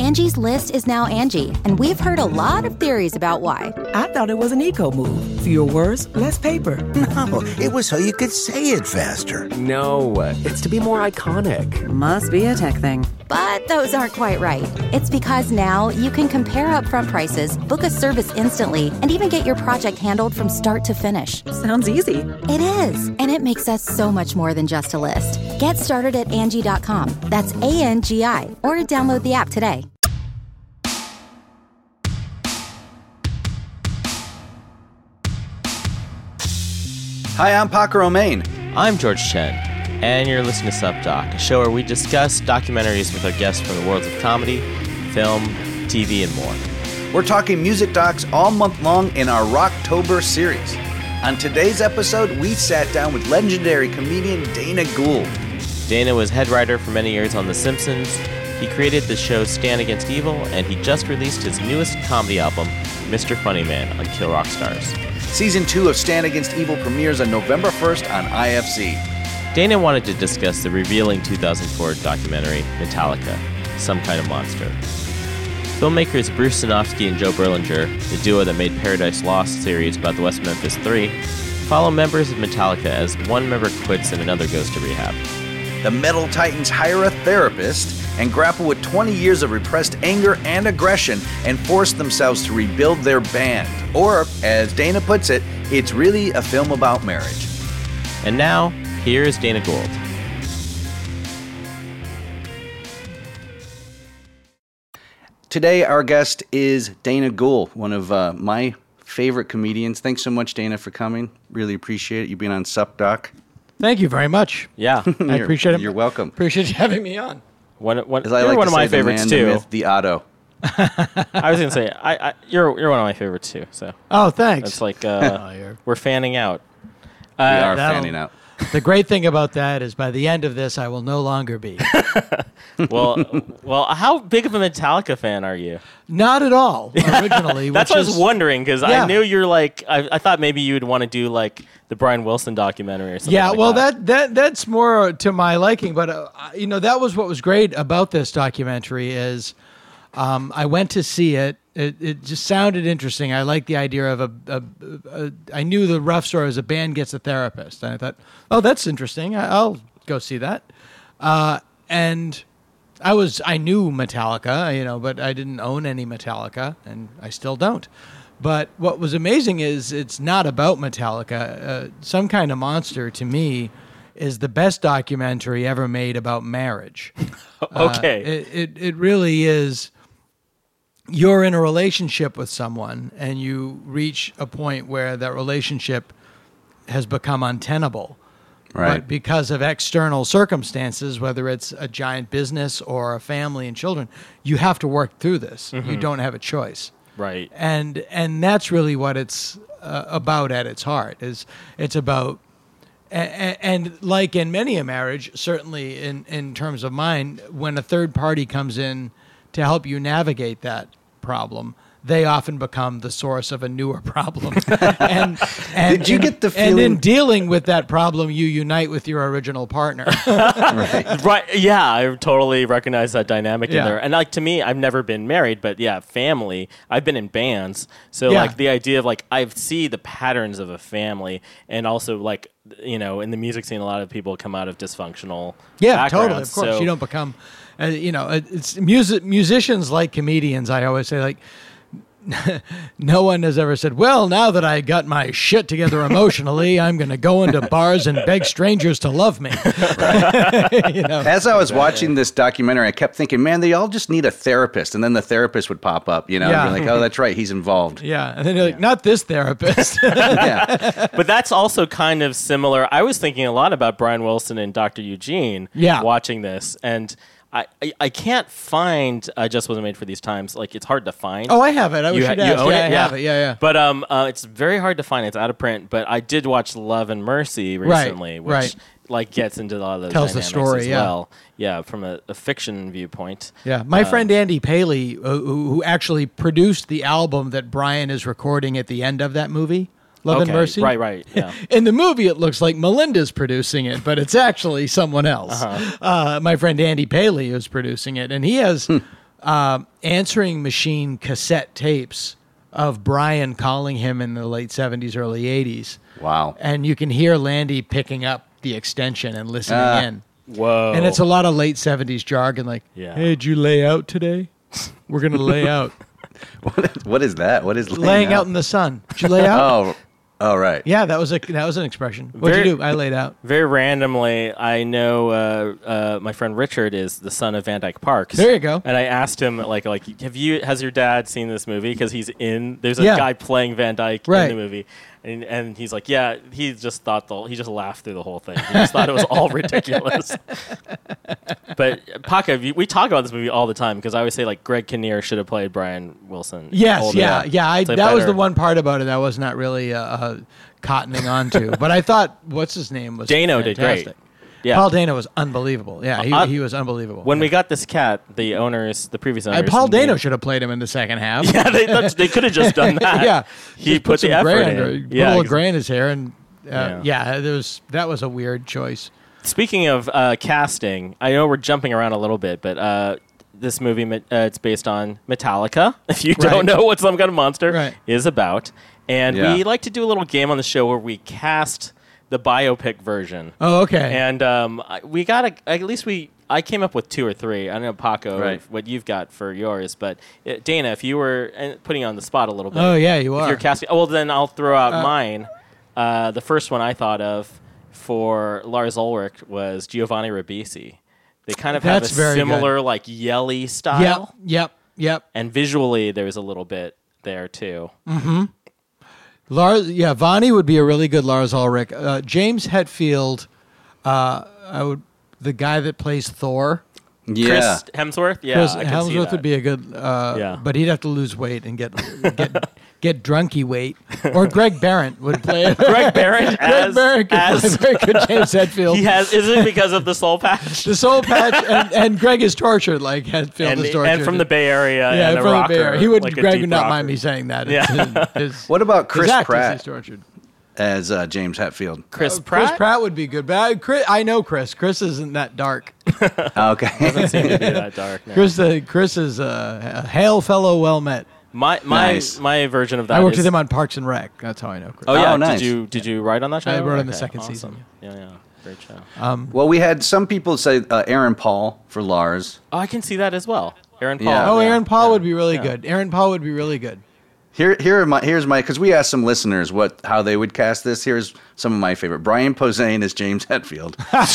Angie's List is now Angie, and we've heard a lot of theories about why. I thought it was an eco move. Fewer words, less paper. No, it was so you could say it faster. No, it's to be more iconic. Must be a tech thing. But those aren't quite right. It's because now you can compare upfront prices, book a service instantly, and even get your project handled from start to finish. Sounds easy. It is, and it makes us so much more than just a list. Get started at Angie.com. That's ANGI, or download the app today. Hi, I'm Paco Romaine. I'm George Chen, and you're listening to SupDoc, a show where we discuss documentaries with our guests from the worlds of comedy, film, TV, and more. We're talking music docs all month long in our Rocktober series. On today's episode, we sat down with legendary comedian Dana Gould. Dana was head writer for many years on The Simpsons. He created the show Stan Against Evil, and he just released his newest comedy album, Mr. Funnyman, on Kill Rock Stars. Season 2 of Stan Against Evil premieres on November 1st on IFC. Dana wanted to discuss the revealing 2004 documentary, Metallica, Some Kind of Monster. Filmmakers Bruce Sinofsky and Joe Berlinger, the duo that made Paradise Lost series about the West Memphis 3, follow members of Metallica as one member quits and another goes to rehab. The Metal Titans hire a therapist and grapple with 20 years of repressed anger and aggression and force themselves to rebuild their band. Or, as Dana puts it, it's really a film about marriage. And now, here is Dana Gould. Today, our guest is Dana Gould, one of my favorite comedians. Thanks so much, Dana, for coming. Really appreciate it. You being on SupDoc. Thank you very much. Yeah. I appreciate it. You're welcome. Appreciate you having me on. You're like one to of my say, favorites, the man, too. The myth, the Otto. I was going to say, you're one of my favorites, too. So Oh, thanks. it's like we're fanning out. We are fanning out. The great thing about that is by the end of this, I will no longer be. Well, how big of a Metallica fan are you? Not at all, originally. That's what I was wondering, because Yeah. I knew you're like, I thought maybe you would want to do like the Brian Wilson documentary or something. Yeah, like well, that. that's more to my liking. But, that was what was great about this documentary is I went to see it. It just sounded interesting. I liked the idea of I knew the rough story was a band gets a therapist. And I thought, oh, that's interesting. I'll go see that. And I knew Metallica, but I didn't own any Metallica, and I still don't. But what was amazing is it's not about Metallica. Some Kind of Monster, to me, is the best documentary ever made about marriage. Okay. It really is. You're in a relationship with someone, and you reach a point where that relationship has become untenable. Right. But because of external circumstances, whether it's a giant business or a family and children, you have to work through this. Mm-hmm. You don't have a choice. Right. And that's really what it's about at its heart. It's about, and like in many a marriage, certainly in terms of mine, when a third party comes in to help you navigate that problem, they often become the source of a newer problem. and Did you get the feeling? And in dealing with that problem, you unite with your original partner. Right. Yeah, I totally recognize that dynamic in Yeah. there. And like to me, I've never been married, but yeah, family. I've been in bands, so Yeah. like the idea of like I see the patterns of a family, and also like in the music scene, a lot of people come out of dysfunctional. Yeah, totally. backgrounds, Of course, so- you don't become, it's musicians like comedians. I always say like. No one has ever said, well, now that I got my shit together emotionally, I'm going to go into bars and beg strangers to love me. As I was watching this documentary, I kept thinking, man, they all just need a therapist. And then the therapist would pop up, Yeah. and be like, oh, that's right, he's involved. Yeah. And then you're like, not this therapist. Yeah. But that's also kind of similar. I was thinking a lot about Brian Wilson and Dr. Eugene watching this, and I can't find Just Wasn't Made for These Times. Like, it's hard to find. Oh, I have it. I should ask. own Yeah, it? I have it. Yeah. But it's very hard to find. It's out of print. But I did watch Love and Mercy recently, which like gets into a lot of those Tells the dynamics story, as yeah. well. Yeah, from a fiction viewpoint. Yeah. My friend Andy Paley, who actually produced the album that Brian is recording at the end of that movie, Love and Mercy. Right, yeah. In the movie, it looks like Melinda's producing it, but it's actually someone else. My friend Andy Paley is producing it, and he has answering machine cassette tapes of Brian calling him in the late 70s, early 80s. Wow. And you can hear Landy picking up the extension and listening in. Whoa. And it's a lot of late 70s jargon like, Yeah. hey, did you lay out today? We're going to lay out. What is that? What is Laying out in the sun. Did you lay out? Oh, right. Yeah, that was an expression. What'd you do? I laid out. Very randomly, I know my friend Richard is the son of Van Dyke Parks. There you go. And I asked him, has your dad seen this movie? Because there's a Yeah. guy playing Van Dyke Right. in the movie. And he's like, yeah, he just laughed through the whole thing. He just thought it was all ridiculous. But Paca, we talk about this movie all the time because I always say like Greg Kinnear should have played Brian Wilson. Yes, older. yeah. It's like That was better. the one part about it I was not really cottoning onto. But I thought, what's his name was Dano did great. fantastic. Yeah. Paul Dano was unbelievable. Yeah, he was unbelievable. When we got this cat, the previous owners. Paul Dano should have played him in the second half. Yeah, they could have just done that. Yeah, he Just put the some effort gray in. under, put Yeah, a little gray in his hair, and Yeah. that was a weird choice. Speaking of casting, I know we're jumping around a little bit, but this movie it's based on Metallica. If you Right. don't know what Some Kind of Monster Right. is about, and Yeah. we like to do a little game on the show where we cast the biopic version. Oh, okay. And I came up with 2 or 3. I don't know, Paco, Right. what you've got for yours, but Dana, if you were putting you on the spot a little bit. Oh, yeah, you if are. you're casting, well, then I'll throw out mine. The first one I thought of for Lars Ulrich was Giovanni Ribisi. They kind of have a That's very similar, like, yelly style. Yep. And visually, there's a little bit there, too. Vonnie would be a really good Lars Ulrich. James Hetfield, the guy that plays Thor. Yeah. Chris Hemsworth? Yeah, Chris I can see Hemsworth that. would be a good, Yeah. but he'd have to lose weight and get drunky weight. Or Greg Barrett would play it. Greg Barrett Greg Barrett could play very good James Hetfield. Is it because of the soul patch? The soul patch, and Greg is tortured like Hetfield is tortured. And from the Bay Area, yeah, and a from rocker, the Bay Area. He would. like a Greg deep would not rocker. mind me saying that. Yeah. What about Chris his actors, Pratt he's tortured. as James Hetfield? Chris Pratt? Chris Pratt would be good, but I know Chris. Chris isn't that dark. Okay. Doesn't seem to be that dark. No. Chris is a hail fellow, well met. My Nice. version of that I worked is, with him on Parks and Rec. That's how I know Chris. Oh yeah, Oh, nice. Did you write on that show? I wrote on the Okay, second awesome. season. Yeah, great show. Well, we had some people say Aaron Paul for Lars. Oh, I can see that as well. Aaron Paul. Yeah. Oh, Aaron Paul would be really Yeah. good. Aaron Paul would be really good. Here's my because we asked some listeners how they would cast this. Here's some of my favorite. Brian Posehn as James Hetfield.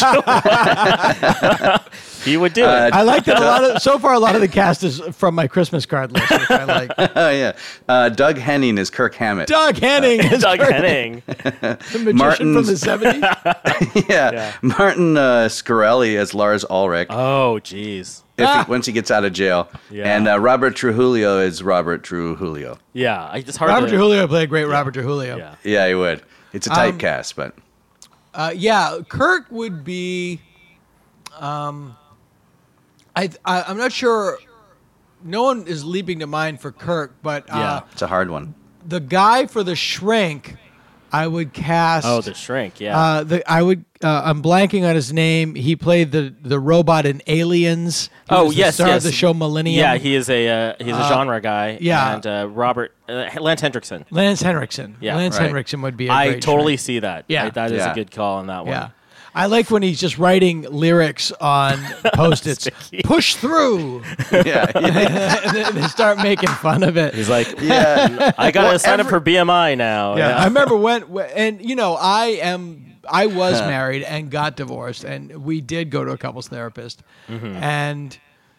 He would do it. I like that a lot of the cast is from my Christmas card list, which I like. Oh yeah. Doug Henning as Kirk Hammett. Doug Henning is Doug Kirk- Henning. the magician from the 70s. Yeah. Martin Scarelli as Lars Ulrich. Oh, jeez. Once he gets out of jail. Yeah. And Robert Trujillo is Robert Trujillo. Yeah, it's hard Robert to... Trujillo played great Robert Trujillo. Yeah. Yeah, he would. It's a typecast, but Kirk would be. I'm not sure. No one is leaping to mind for Kirk, but Yeah. it's a hard one. the guy for the Shrink, I would cast. Oh, the Shrink, yeah. I'm blanking on his name. He played the robot in Aliens. He Oh, was the yes, star yes. of the show Millennium. Yeah, he's a genre guy. yeah. And Lance Hendrickson. Lance Henriksen. Yeah, Lance right. Henriksen would be a I great totally Shrink. see that. Yeah. That is Yeah. a good call on that one. Yeah. I like when he's just writing lyrics on Post-its. Push through. Yeah. And then they start making fun of it. He's like, Yeah. I got to sign up for BMI now. Yeah, I remember and I was married and got divorced, and we did go to a couples therapist, and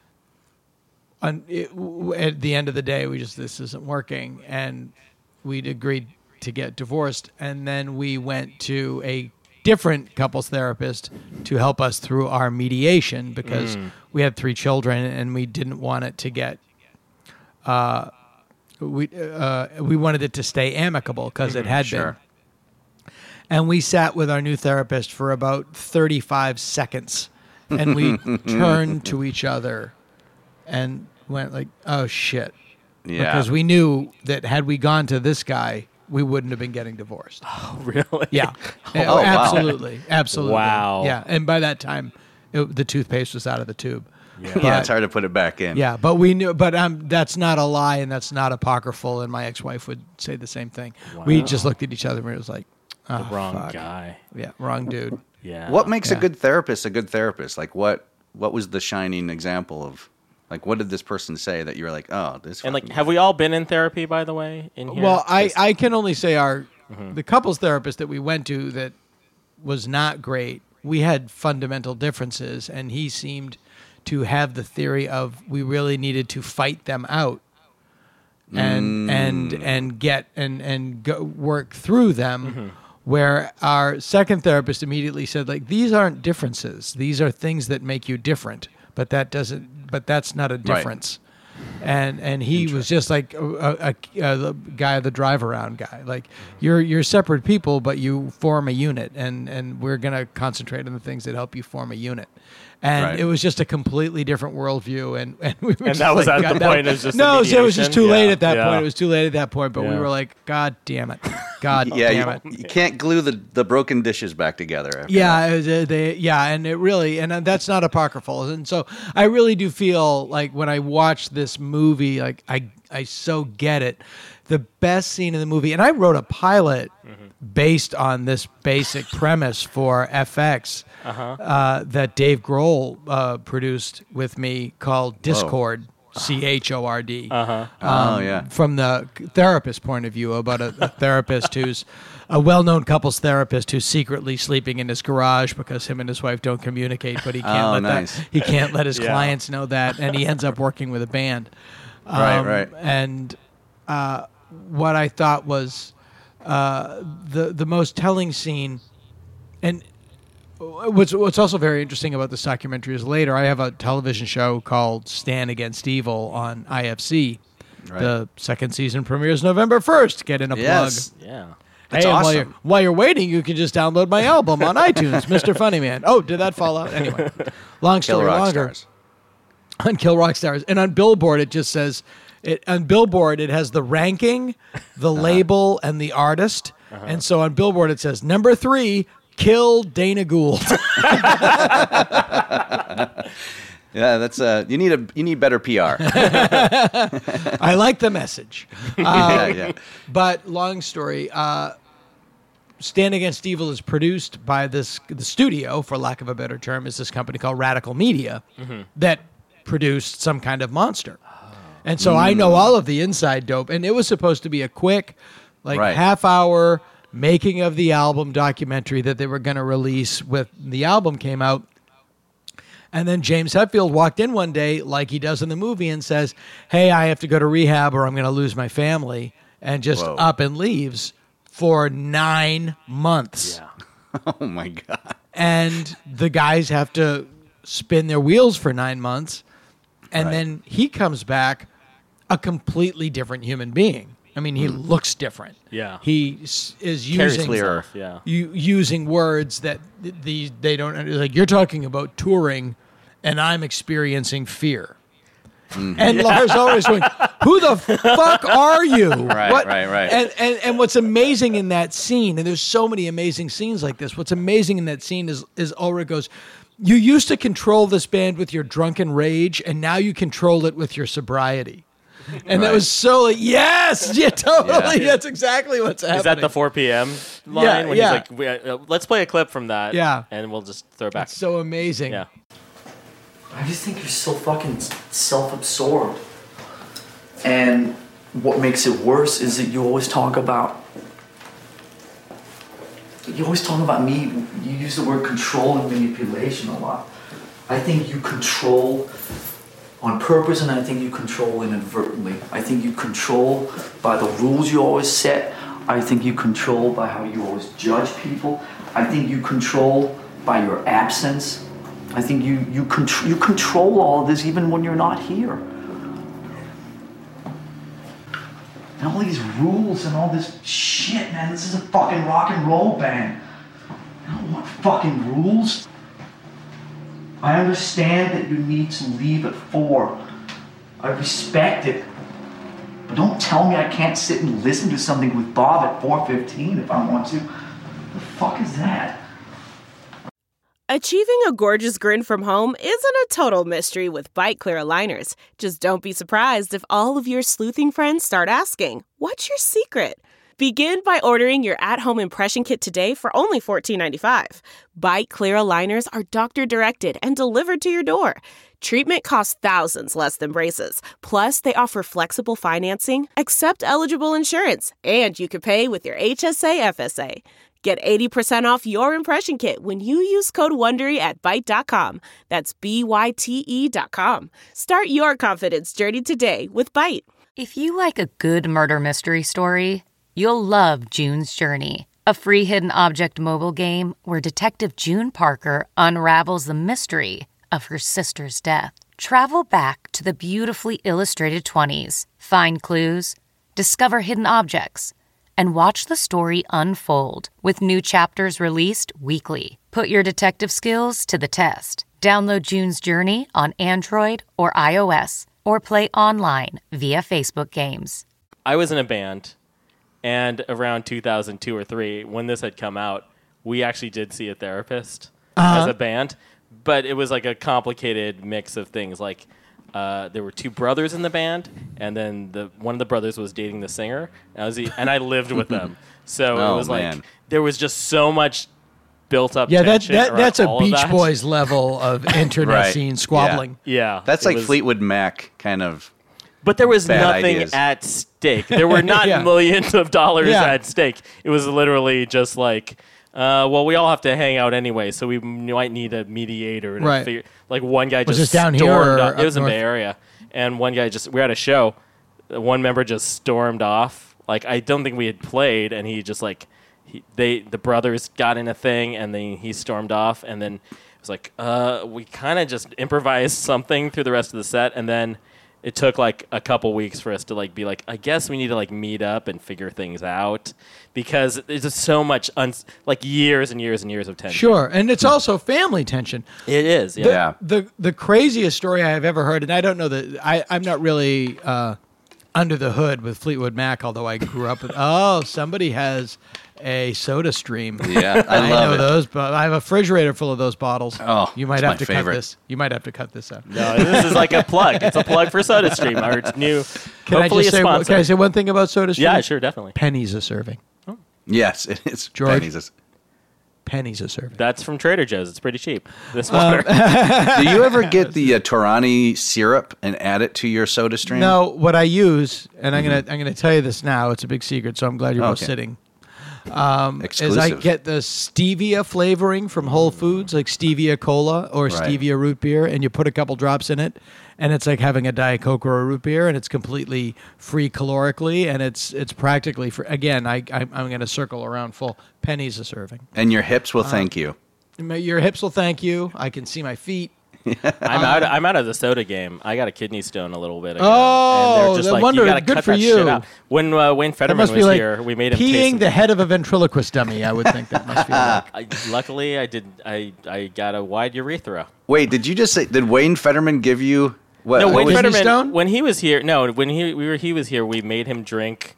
at the end of the day, this isn't working, and we'd agreed to get divorced, and then we went to a different couples therapist to help us through our mediation because we had 3 children and we didn't want it to get. We wanted it to stay amicable because it had Sure. been. And we sat with our new therapist for about 35 seconds, and we turned to each other and went like, "Oh shit!" Yeah. Because we knew that had we gone to this guy, we wouldn't have been getting divorced. Really? Yeah. Oh, wow. Absolutely. Wow. Yeah. And by that time, the toothpaste was out of the tube. Yeah, it's hard to put it back in. Yeah, but we knew. But that's not a lie, and that's not apocryphal. And my ex-wife would say the same thing. Wow. We just looked at each other and it was like, The wrong fuck. guy. Yeah, wrong dude. Yeah. What makes a good therapist a good therapist? Like, what was the shining example of, like, what did this person say that you were like, oh, this? And like, have we all been in therapy, by the way? In here? Well, I can only say the couples therapist that we went to that was not great. We had fundamental differences, and he seemed to have the theory of we really needed to fight them out and get and go work through them. Where our second therapist immediately said, like, these aren't differences; these are things that make you different. But that's not a difference. And he was just like the guy, the drive around guy. Like, you're separate people, but you form a unit, and we're gonna concentrate on the things that help you form a unit. And it was just a completely different worldview, and we were and that was like, at the point. It was just no, it was just too late at that Yeah. point. It was too late at that point. But we Yeah. were like, God damn it, God Yeah, damn it. you can't glue the broken dishes back together. After that. Yeah, and it really, and that's not apocryphal. And so I really do feel like when I watch this movie, like I so get it. The best scene in the movie, and I wrote a pilot based on this basic premise for FX that Dave Grohl produced with me called Discord. CHORD. From the therapist point of view, about a therapist who's a well-known couples therapist who's secretly sleeping in his garage because him and his wife don't communicate, but he can't he can't let his clients know that, and he ends up working with a band. Right. And what I thought was the most telling scene, and what's also very interesting about this documentary is later I have a television show called Stand Against Evil on IFC. Right. The second season premieres November 1st. Get in a plug. Yeah. That's and awesome. while you're waiting, you can just download my album on iTunes, Mr. Funny Man. Oh, did that fall out? Anyway, long Kill story Rock longer. Stars. On Kill Rock Stars. And on Billboard, it just says, on Billboard, it has the ranking, the label, and the artist. And so on Billboard, it says, number 3, Kill Dana Gould. Yeah, that's you need better PR. I like the message. Yeah. But long story, Stand Against Evil is produced by the studio, for lack of a better term, is this company called Radical Media that produced Some Kind of Monster. And so I know all of the inside dope. And it was supposed to be a quick, half-hour making of the album documentary that they were going to release when the album came out. And then James Hetfield walked in one day, like he does in the movie, and says, hey, I have to go to rehab or I'm going to lose my family, and just up and leaves for 9 months. Yeah. Oh, my God. And the guys have to spin their wheels for 9 months, and then he comes back a completely different human being. I mean, he looks different. Yeah. He is using clearer. Yeah. using words that they don't, like, you're talking about touring, and I'm experiencing fear. And Lars always going, who the fuck are you? Right. And what's amazing in that scene, and there's so many amazing scenes like this, what's amazing in that scene is Ulrich goes, you used to control this band with your drunken rage, and now you control it with your sobriety. And that was so like, yes, yeah, totally. Yeah. That's exactly what's happening. Is that the 4 p.m. line? Yeah, when yeah. he's like, let's play a clip from that. Yeah. And we'll just throw it back. It's so amazing. Yeah. I just think you're so fucking self-absorbed. And what makes it worse is that you always talk about me. You use the word control and manipulation a lot. I think you control on purpose, and I think you control inadvertently. I think you control by the rules you always set. I think you control by how you always judge people. I think you control by your absence. I think you control all of this even when you're not here. And all these rules and all this shit, man. This is a fucking rock and roll band. I don't want fucking rules. I understand that you need to leave at 4. I respect it. But don't tell me I can't sit and listen to something with Bob at 4:15 if I want to. The fuck is that? Achieving a gorgeous grin from home isn't a total mystery with Byte Clear aligners. Just don't be surprised if all of your sleuthing friends start asking, "What's your secret?" Begin by ordering your at-home impression kit today for only $14.95. Byte Clear aligners are doctor-directed and delivered to your door. Treatment costs thousands less than braces. Plus, they offer flexible financing, accept eligible insurance, and you can pay with your HSA FSA. Get 80% off your impression kit when you use code WONDERY at Byte.com. That's BYTE.com. Start your confidence journey today with Byte. If you like a good murder mystery story, you'll love June's Journey, a free hidden object mobile game where Detective June Parker unravels the mystery of her sister's death. Travel back to the beautifully illustrated 20s, find clues, discover hidden objects, and watch the story unfold with new chapters released weekly. Put your detective skills to the test. Download June's Journey on Android or iOS, or play online via Facebook Games. I was in a band, and around 2002 or 3, when this had come out, we actually did see a therapist as a band, but it was like a complicated mix of things. Like there were 2 brothers in the band, and then one of the brothers was dating the singer, and I lived with them. So it was like there was just so much built up tension. That's a all Beach Boys level of internet scene squabbling. Yeah. That's like Fleetwood Mac kind of. But there was nothing ideas. at stake. There were not millions of dollars at stake. It was literally just like, well, we all have to hang out anyway, so we might need a mediator. Right. Like one guy was just this down stormed here or off. It was in north? Bay Area. And one guy we were at a show. One member just stormed off. Like, I don't think we had played, and he just like, the brothers got in a thing, and then he stormed off, and then it was like, we kind of just improvised something through the rest of the set, and then it took like a couple weeks for us to like be like, I guess we need to like meet up and figure things out, because there's just so much like years and years and years of tension. Sure, and it's also family tension. It is, yeah. The craziest story I have ever heard, and I don't know that I'm not really under the hood with Fleetwood Mac, although I grew up with. Oh, somebody has a Soda Stream. Yeah, I love know it. those, but I have a refrigerator full of those bottles. Oh, you might it's have my to favorite. cut this. You might have to cut this out. No, this is like a plug. It's a plug for SodaStream, our new. Can I hopefully just a say? sponsor. Can I say one thing about SodaStream? Yeah, sure, definitely. Pennies a serving. Yes, it is. George? Pennies. Pennies a serving. That's from Trader Joe's. It's pretty cheap. This water. Do you ever get the Torani syrup and add it to your Soda Stream? No, what I use, and I'm gonna tell you this now. It's a big secret, so I'm glad you're both sitting. Is I get the stevia flavoring from Whole Foods, like stevia cola or stevia root beer, and you put a couple drops in it, and it's like having a Diet Coke or a root beer, and it's completely free calorically, and it's practically free. Again, I'm going to circle around full. Pennies a serving. And your hips will thank you. Your hips will thank you. I can see my feet. I'm out of the soda game. I got a kidney stone a little bit ago. Oh, and they're just no like, wonder. you got to Good cut for that you. shit out. When Wayne Fetterman was like here, we made him peeing taste the head of a ventriloquist dummy. I would think that must feel like. Luckily, I did. I got a wide urethra. Wait, did you just say? Did Wayne Fetterman give you? What? No, Wayne was Fetterman. Stone? When he was here, when he was here, we made him drink.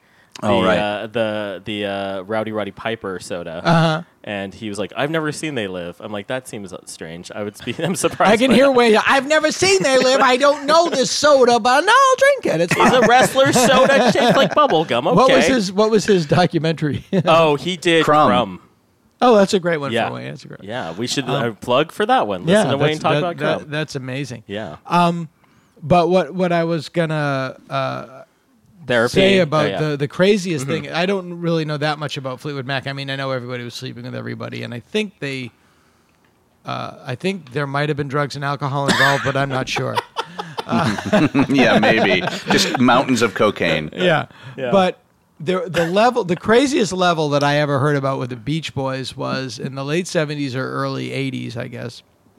The Rowdy Roddy Piper soda, and he was like, "I've never seen They Live." I'm like, "That seems strange." I'm surprised. I can hear Wayne. I've never seen They Live. I don't know this soda, but no, I'll drink it. It's He's a wrestler soda shaped like bubble gum. Okay. What was his documentary? Oh, he did Crumb. Oh, that's a great one Yeah. for Wayne. That's a great one. Yeah, we should plug for that one. Listen to Wayne talk about Crumb. That's amazing. Yeah. But what I was gonna Therapy. say about the craziest thing, I don't really know that much about Fleetwood Mac. I mean, I know everybody was sleeping with everybody, and I think there might have been drugs and alcohol involved, but I'm not sure. Yeah, maybe just mountains of cocaine. Yeah. But the craziest level that I ever heard about with the Beach Boys was in the late 70s or early 80s, I guess.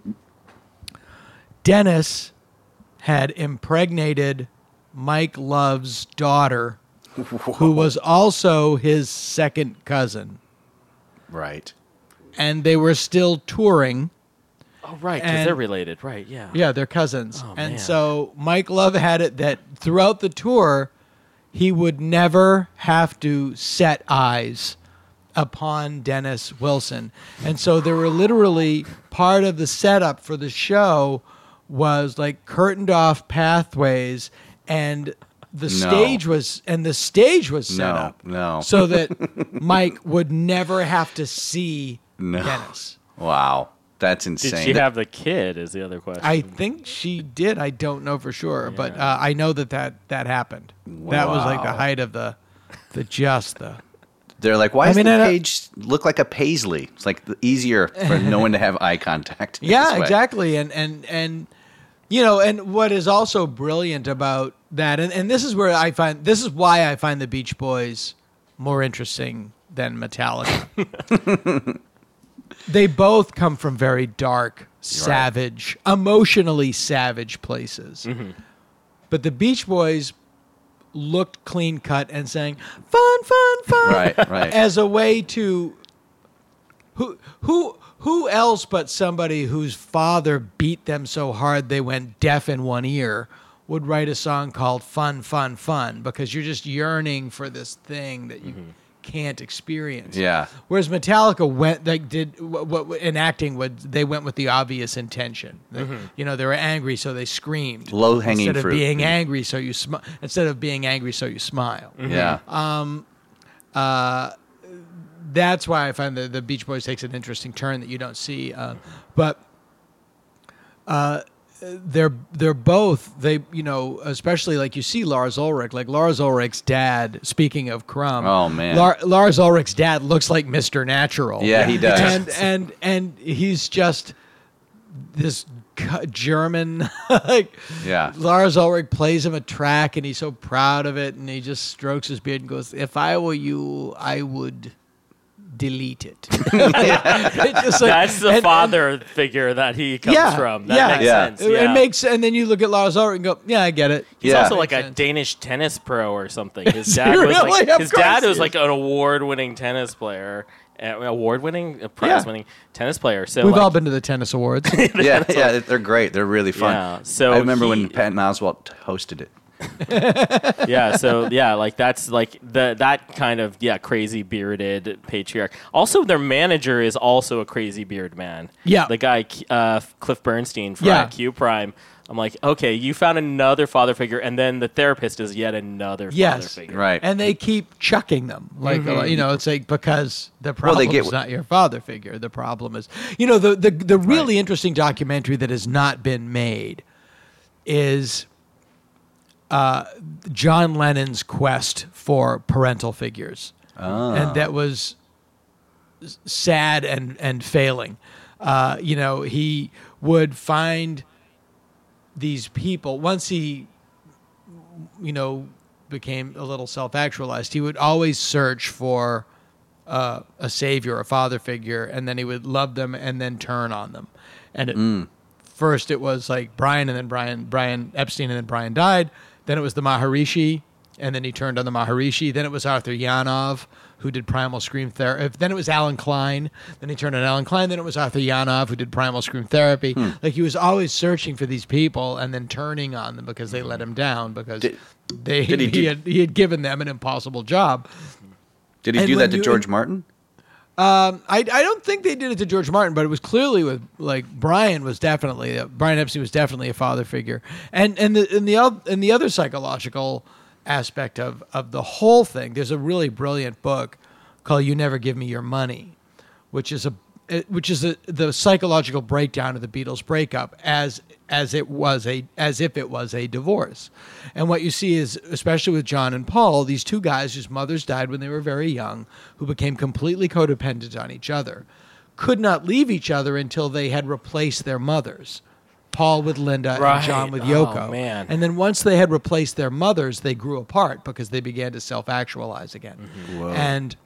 Dennis had impregnated Mike Love's daughter, who was also his second cousin. Right. And they were still touring. Oh, right, because they're related. Right, yeah. Yeah, they're cousins. Oh, and man. so Mike Love had it that throughout the tour, he would never have to set eyes upon Dennis Wilson. And so there were literally part of the setup for the show was like curtained off pathways, and the stage was set up so that Mike would never have to see Dennis. Wow. That's insane. Did she have the kid is the other question. I think she did. I don't know for sure, but I know that happened. Wow. That was like the height of the. They're like, why does the page look like a paisley? It's like easier for no one to have eye contact. Yeah, exactly. And you know, and what is also brilliant about that, and this is why I find the Beach Boys more interesting than Metallica. They both come from very dark, savage, emotionally savage places. Mm-hmm. But the Beach Boys looked clean cut and sang fun, fun, fun. Right. As a way to who else but somebody whose father beat them so hard they went deaf in one ear would write a song called Fun, Fun, Fun, because you're just yearning for this thing that you can't experience. Yeah. Whereas Metallica did what in acting they went with the obvious intention. You know, they were angry, so they screamed. Low hanging fruit. Instead of being angry, so you smile. Yeah. That's why I find the Beach Boys takes an interesting turn that you don't see. But they're both, you know, especially like you see Lars Ulrich, like Lars Ulrich's dad, speaking of Crumb. Oh man. Lars Ulrich's dad looks like Mr. Natural. Yeah, he does. And he's just this German, like, Lars Ulrich plays him a track and he's so proud of it, and he just strokes his beard and goes, "If I were you, I would delete it." Just like, that's the father figure that he comes from. That makes sense. It makes, and then you look at Lars Ulrich and go, "Yeah, I get it." He's also like a Danish tennis pro or something. His dad was like an award-winning tennis player. Prize-winning tennis player. So we've all been to the tennis awards. yeah, they're great. They're really fun. Yeah, so I remember when Patton Oswalt hosted it. Like that's like that kind of crazy bearded patriarch. Also, their manager is also a crazy beard man. Yeah, the guy Cliff Bernstein from Q Prime. I'm like, okay, you found another father figure, and then the therapist is yet another father figure. Right. And they keep chucking them. Like, you know, it's like, because the problem is not your father figure. The problem is, you know, the really interesting documentary that has not been made is John Lennon's quest for parental figures. And that was sad and failing. You know, he would find these people, once he, you know, became a little self-actualized, he would always search for a savior, a father figure, and then he would love them and then turn on them. And first it was like Brian, and then Brian Epstein, and then Brian died. Then it was the Maharishi, and then he turned on the Maharishi. Then it was Arthur Yanov, who did Primal Scream Therapy. Then it was Alan Klein. Then he turned on Alan Klein. Then it was Arthur Yanov, who did Primal Scream Therapy. Like, he was always searching for these people and then turning on them because they let him down, because he had given them an impossible job. Did he do that to George Martin? I don't think they did it to George Martin, but it was clearly with, like, Brian Epstein was definitely a father figure, and the other psychological aspect of the whole thing. There's a really brilliant book called "You Never Give Me Your Money," which is the psychological breakdown of the Beatles breakup as if it was a divorce. And what you see is, especially with John and Paul, these two guys whose mothers died when they were very young, who became completely codependent on each other, could not leave each other until they had replaced their mothers. Paul with Linda and John with Yoko. Oh, man. And then once they had replaced their mothers, they grew apart because they began to self-actualize again. And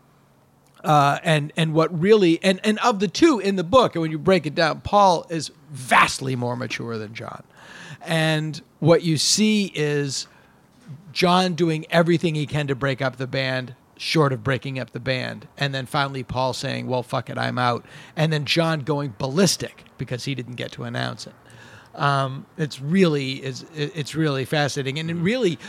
what really, and of the two in the book, and when you break it down, Paul is vastly more mature than John. And what you see is John doing everything he can to break up the band, short of breaking up the band. And then finally Paul saying, "Well, fuck it, I'm out." And then John going ballistic because he didn't get to announce it. It's really fascinating. And it really,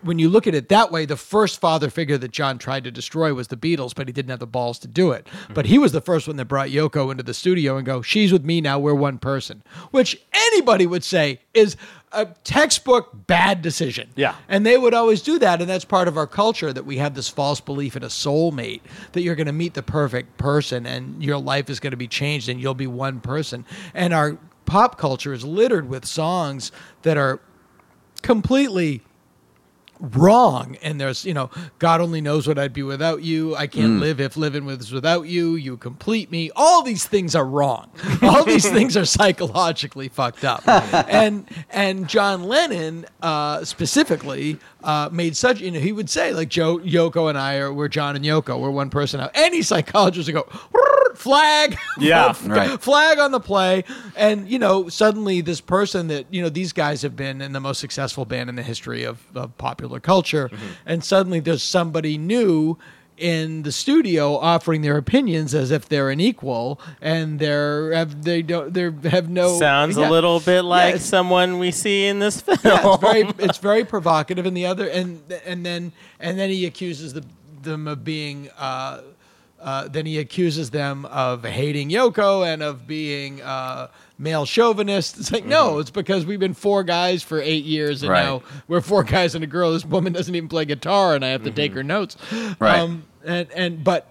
when you look at it that way, the first father figure that John tried to destroy was the Beatles, but he didn't have the balls to do it. But he was the first one that brought Yoko into the studio and go, she's with me now, we're one person, which anybody would say is a textbook bad decision. Yeah. And they would always do that, and that's part of our culture, that we have this false belief in a soulmate, that you're going to meet the perfect person and your life is going to be changed and you'll be one person. And our pop culture is littered with songs that are completely wrong, and there's, God only knows what I'd be without you, I can't live if living was without you, you complete me. All these things are wrong. All these things are psychologically fucked up. And John Lennon specifically made such, he would say, like, Yoko and I we're John and Yoko, we're one person now. Any psychologist would go, flag, flag on the play. And, suddenly this person that, these guys have been in the most successful band in the history of popular culture. And suddenly there's somebody new in the studio offering their opinions as if they're an equal, and they have no. Sounds a little bit like someone we see in this film. Yeah, it's very provocative. And the other, and then he accuses them of being. Then he accuses them of hating Yoko and of being male chauvinist. It's like, no, it's because we've been four guys for 8 years, and now we're four guys and a girl. This woman doesn't even play guitar, and I have to take her notes. Right. But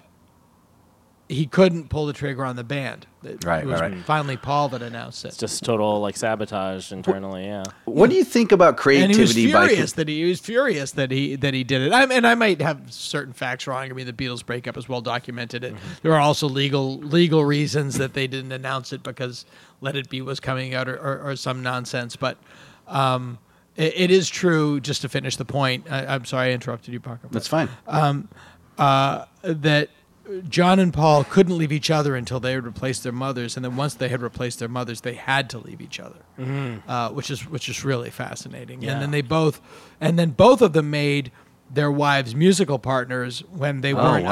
he couldn't pull the trigger on the band. It was finally Paul that announced it. It's just total sabotage internally. Yeah. What do you think about creativity? And he was furious that he did it. I might have certain facts wrong. I mean, the Beatles breakup is well documented. There are also legal reasons that they didn't announce it because Let It Be was coming out or some nonsense. But it is true. Just to finish the point, I'm sorry I interrupted you, Parker. That's fine. That John and Paul couldn't leave each other until they had replaced their mothers, and then once they had replaced their mothers, they had to leave each other, which is really fascinating. Yeah. And then both of them made their wives musical partners when they weren't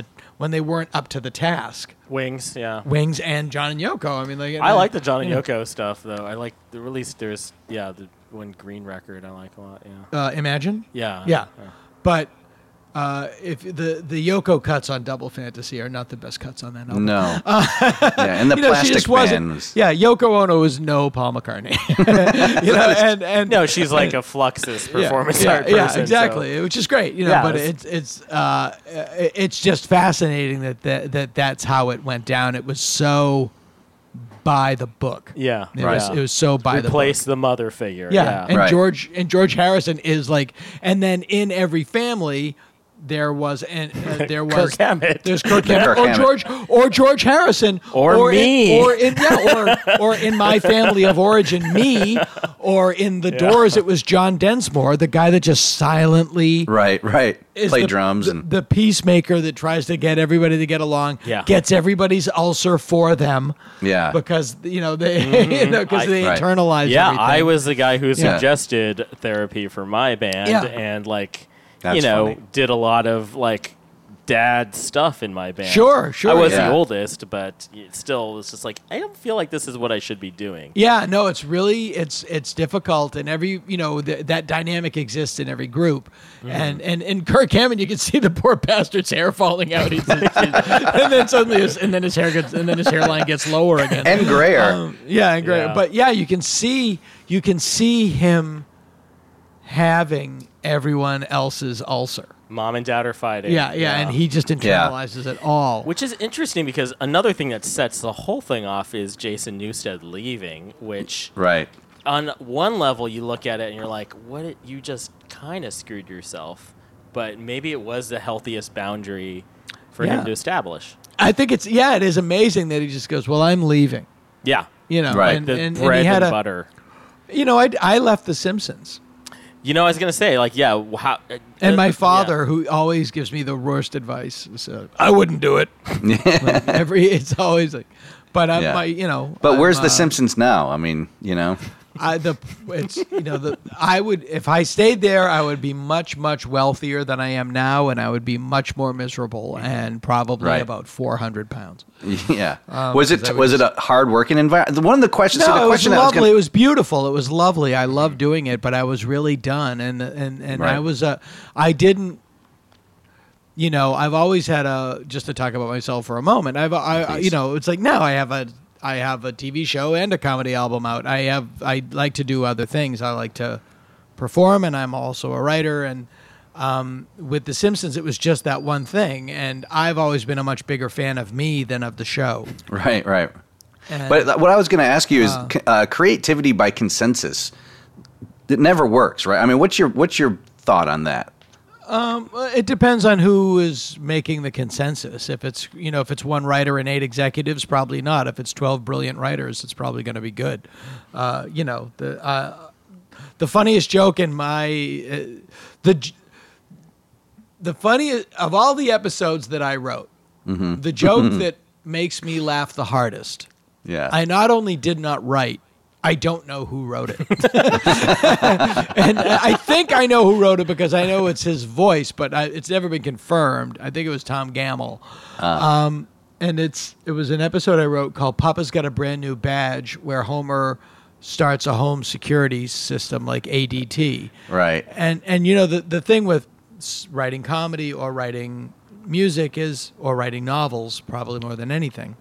up to the task. Wings and John and Yoko. I mean, I like the John and Yoko stuff though. I like the release. There's the one Green record I like a lot. Yeah. Imagine. Yeah. But. If the Yoko cuts on Double Fantasy are not the best cuts on that album. No. And the Plastic Man was... Yeah, Yoko Ono is no Paul McCartney. and no, she's like a Fluxus performance art person. Yeah, exactly, which is great. But it's just fascinating that's how it went down. It was so by the book. Yeah. It was so by the book. Replace the mother figure. Yeah. And George Harrison is like, and then in every family there was Kirk Hammett. There's Kirk Hammett or George Harrison or me or in my family of origin, me, or in the Doors it was John Densmore, the guy that just silently play drums and the peacemaker that tries to get everybody to get along, gets everybody's ulcer for them, because they internalize everything. I was the guy who suggested therapy for my band and funny. Did a lot of dad stuff in my band. Sure. I was the oldest, but it still was just like, I don't feel like this is what I should be doing. Yeah, no, it's really, it's difficult, and every, that dynamic exists in every group. And in Kirk Hammett, you can see the poor bastard's hair falling out. And then suddenly his hairline gets lower again. And grayer. And grayer. But you can see him having everyone else's ulcer. Mom and dad are fighting. Yeah, and he just internalizes it all. Which is interesting because another thing that sets the whole thing off is Jason Newsted leaving, which on one level you look at it and you're like, you just kind of screwed yourself, but maybe it was the healthiest boundary for him to establish. I think it is amazing that he just goes, well, I'm leaving. Yeah. And the bread and butter. I left The Simpsons. I was going to say, how... And my father, who always gives me the worst advice, said, I wouldn't do it. It's always like... But But where's The Simpsons now? I mean, I would, if I stayed there, I would be much, much wealthier than I am now, and I would be much more miserable and probably about 400 pounds. Yeah. Was it a hard working environment? One of the questions. No, so the question it was lovely. I was It was beautiful. It was lovely. I loved doing it, but I was really done, and Right. I didn't. I've always had just to talk about myself for a moment. It's like now I have a TV show and a comedy album out. I like to do other things. I like to perform, and I'm also a writer. And with The Simpsons, it was just that one thing. And I've always been a much bigger fan of me than of the show. Right. And, but what I was going to ask you is creativity by consensus. It never works, right? I mean, what's your thought on that? It depends on who is making the consensus. If it's one writer and 8 executives, probably not. If it's 12 brilliant writers, it's probably going to be good. The funniest joke in my the funniest of all the episodes that I wrote, the joke that makes me laugh the hardest. Yeah. I not only did not write, I don't know who wrote it. And I think I know who wrote it because I know it's his voice, but it's never been confirmed. I think it was Tom Gamble. And it was an episode I wrote called Papa's Got a Brand New Badge, where Homer starts a home security system like ADT. Right. And the thing with writing comedy or writing music or writing novels, probably more than anything,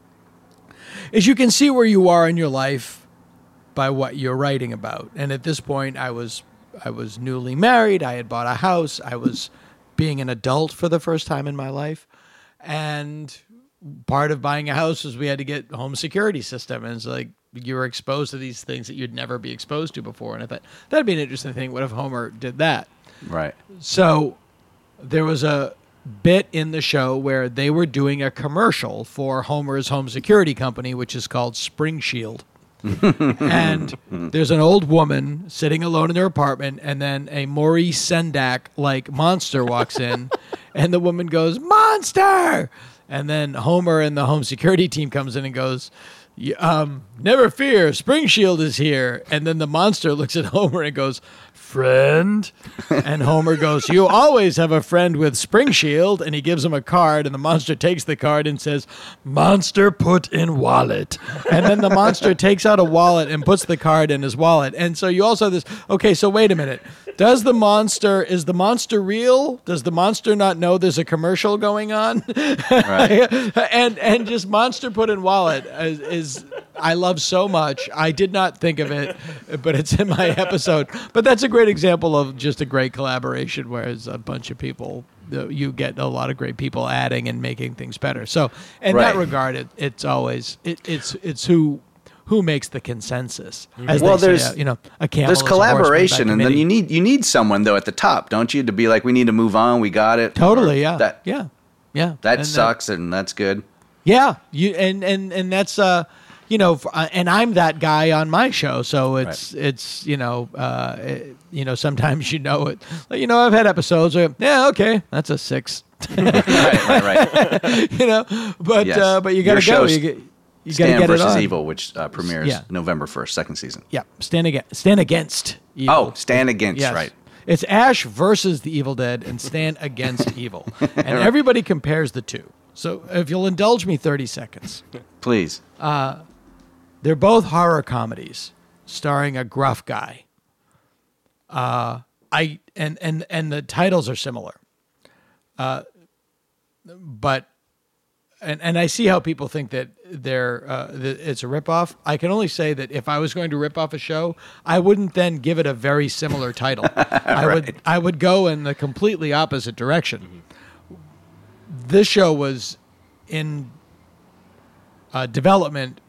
is you can see where you are in your life by what you're writing about. And at this point, I was newly married. I had bought a house. I was being an adult for the first time in my life. And part of buying a house was we had to get a home security system. And it's like you were exposed to these things that you'd never be exposed to before. And I thought, that'd be an interesting thing. What if Homer did that? Right. So there was a bit in the show where they were doing a commercial for Homer's home security company, which is called Spring Shield. And there's an old woman sitting alone in her apartment, and then a Maurice Sendak-like monster walks in, and the woman goes, "Monster!" And then Homer and the home security team comes in and goes, "Never fear, Spring Shield is here." And then the monster looks at Homer and goes, "Friend?" And Homer goes, "You always have a friend with Spring Shield." And he gives him a card, and the monster takes the card and says, "Monster put in wallet." And then the monster takes out a wallet and puts the card in his wallet. And so you also have this, okay, so wait a minute. Is the monster real? Does the monster not know there's a commercial going on? Right. and just monster put in wallet is I love so much. I did not think of it, but it's in my episode. But that's a great example of just a great collaboration where it's a bunch of people. You get a lot of great people adding and making things better. So in that regard, it's always it's who makes the consensus. As well, they there's say, a camel there's is a collaboration, horse and then you need someone though at the top, don't you, to be like, we need to move on. We got it. Totally, Or yeah. That sucks, and that's good. Yeah, and that's and I'm that guy on my show, so it's sometimes it. I've had episodes where okay, that's a 6. right. But Yes. but you got to go. You got to Stan get versus it on. Evil, which premieres November 1st, second season. Yeah, Stand Against Evil. Oh, Stand Against, Yes. right. It's Ash versus the Evil Dead and Stand Against Evil. And everybody compares the two. So if you'll indulge me 30 seconds. Please. They're both horror comedies starring a gruff guy. And the titles are similar. But I see how people think that it's a ripoff. I can only say that if I was going to rip off a show, I wouldn't then give it a very similar title. I would go in the completely opposite direction. This show was in development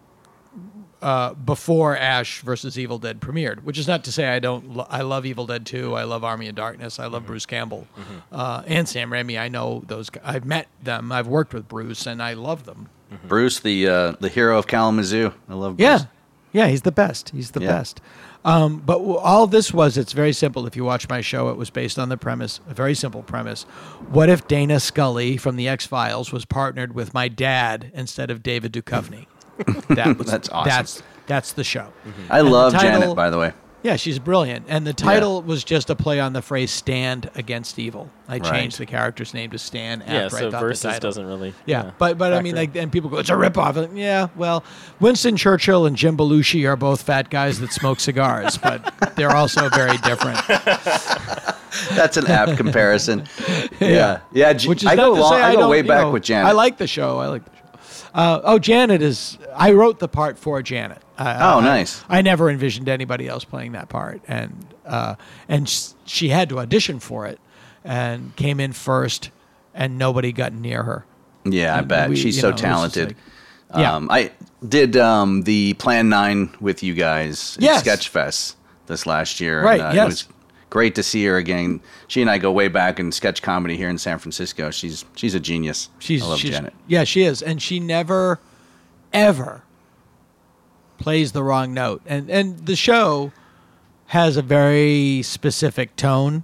before Ash versus Evil Dead premiered, which is not to say I love Evil Dead 2. I love Army of Darkness. I love Bruce Campbell and Sam Raimi. I know those guys. I've met them. I've worked with Bruce, and I love them. Bruce, the hero of Kalamazoo. I love Bruce. Yeah, he's the best. He's the best. But all this it's very simple. If you watch my show, it was based on the premise, a very simple premise. What if Dana Scully from the X-Files was partnered with my dad instead of David Duchovny? That's awesome. That's the show. I love Janet, by the way. Yeah, she's brilliant. And the title was just a play on the phrase "stand against evil." I changed the character's name to Stan after I so thought Versus the title. doesn't really. Yeah, but I mean, like, and people go, "It's a ripoff." Like, yeah, well, Winston Churchill and Jim Belushi are both fat guys that smoke cigars, but they're also very different. That's an apt comparison. Yeah. Which is I go not to say I go don't, way you back know, with Janet. I like the show. Janet is. I wrote the part for Janet. Nice. I never envisioned anybody else playing that part, and she had to audition for it, and came in first, and nobody got near her. Yeah, I bet she's so talented. Yeah. I did the Plan 9 with you guys at Sketchfest this last year. Right. And, it was great to see her again. She and I go way back in sketch comedy here in San Francisco. She's a genius. I love Janet. Yeah, she is, and she never, ever plays the wrong note. And the show has a very specific tone,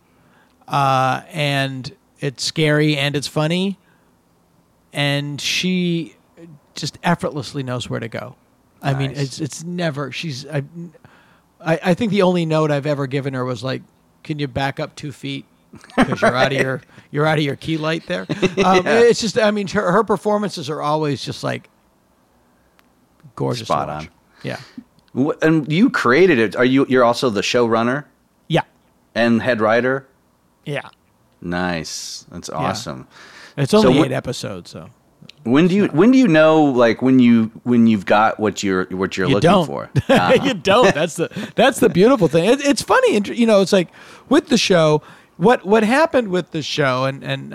and it's scary and it's funny, and she just effortlessly knows where to go. I mean, it's never. I think the only note I've ever given her was like, "Can you back up 2 feet because you're out of your key light there?" It's just. I mean, her performances are always just like gorgeous. Spot on. Yeah. And you created it. You're also the showrunner? Yeah. And head writer? Yeah. Nice. That's awesome. It's only 8 episodes, so. When do you know, like, when you've got what you're looking for? You don't. That's the beautiful thing. It's funny, it's like with the show, what happened with the show, and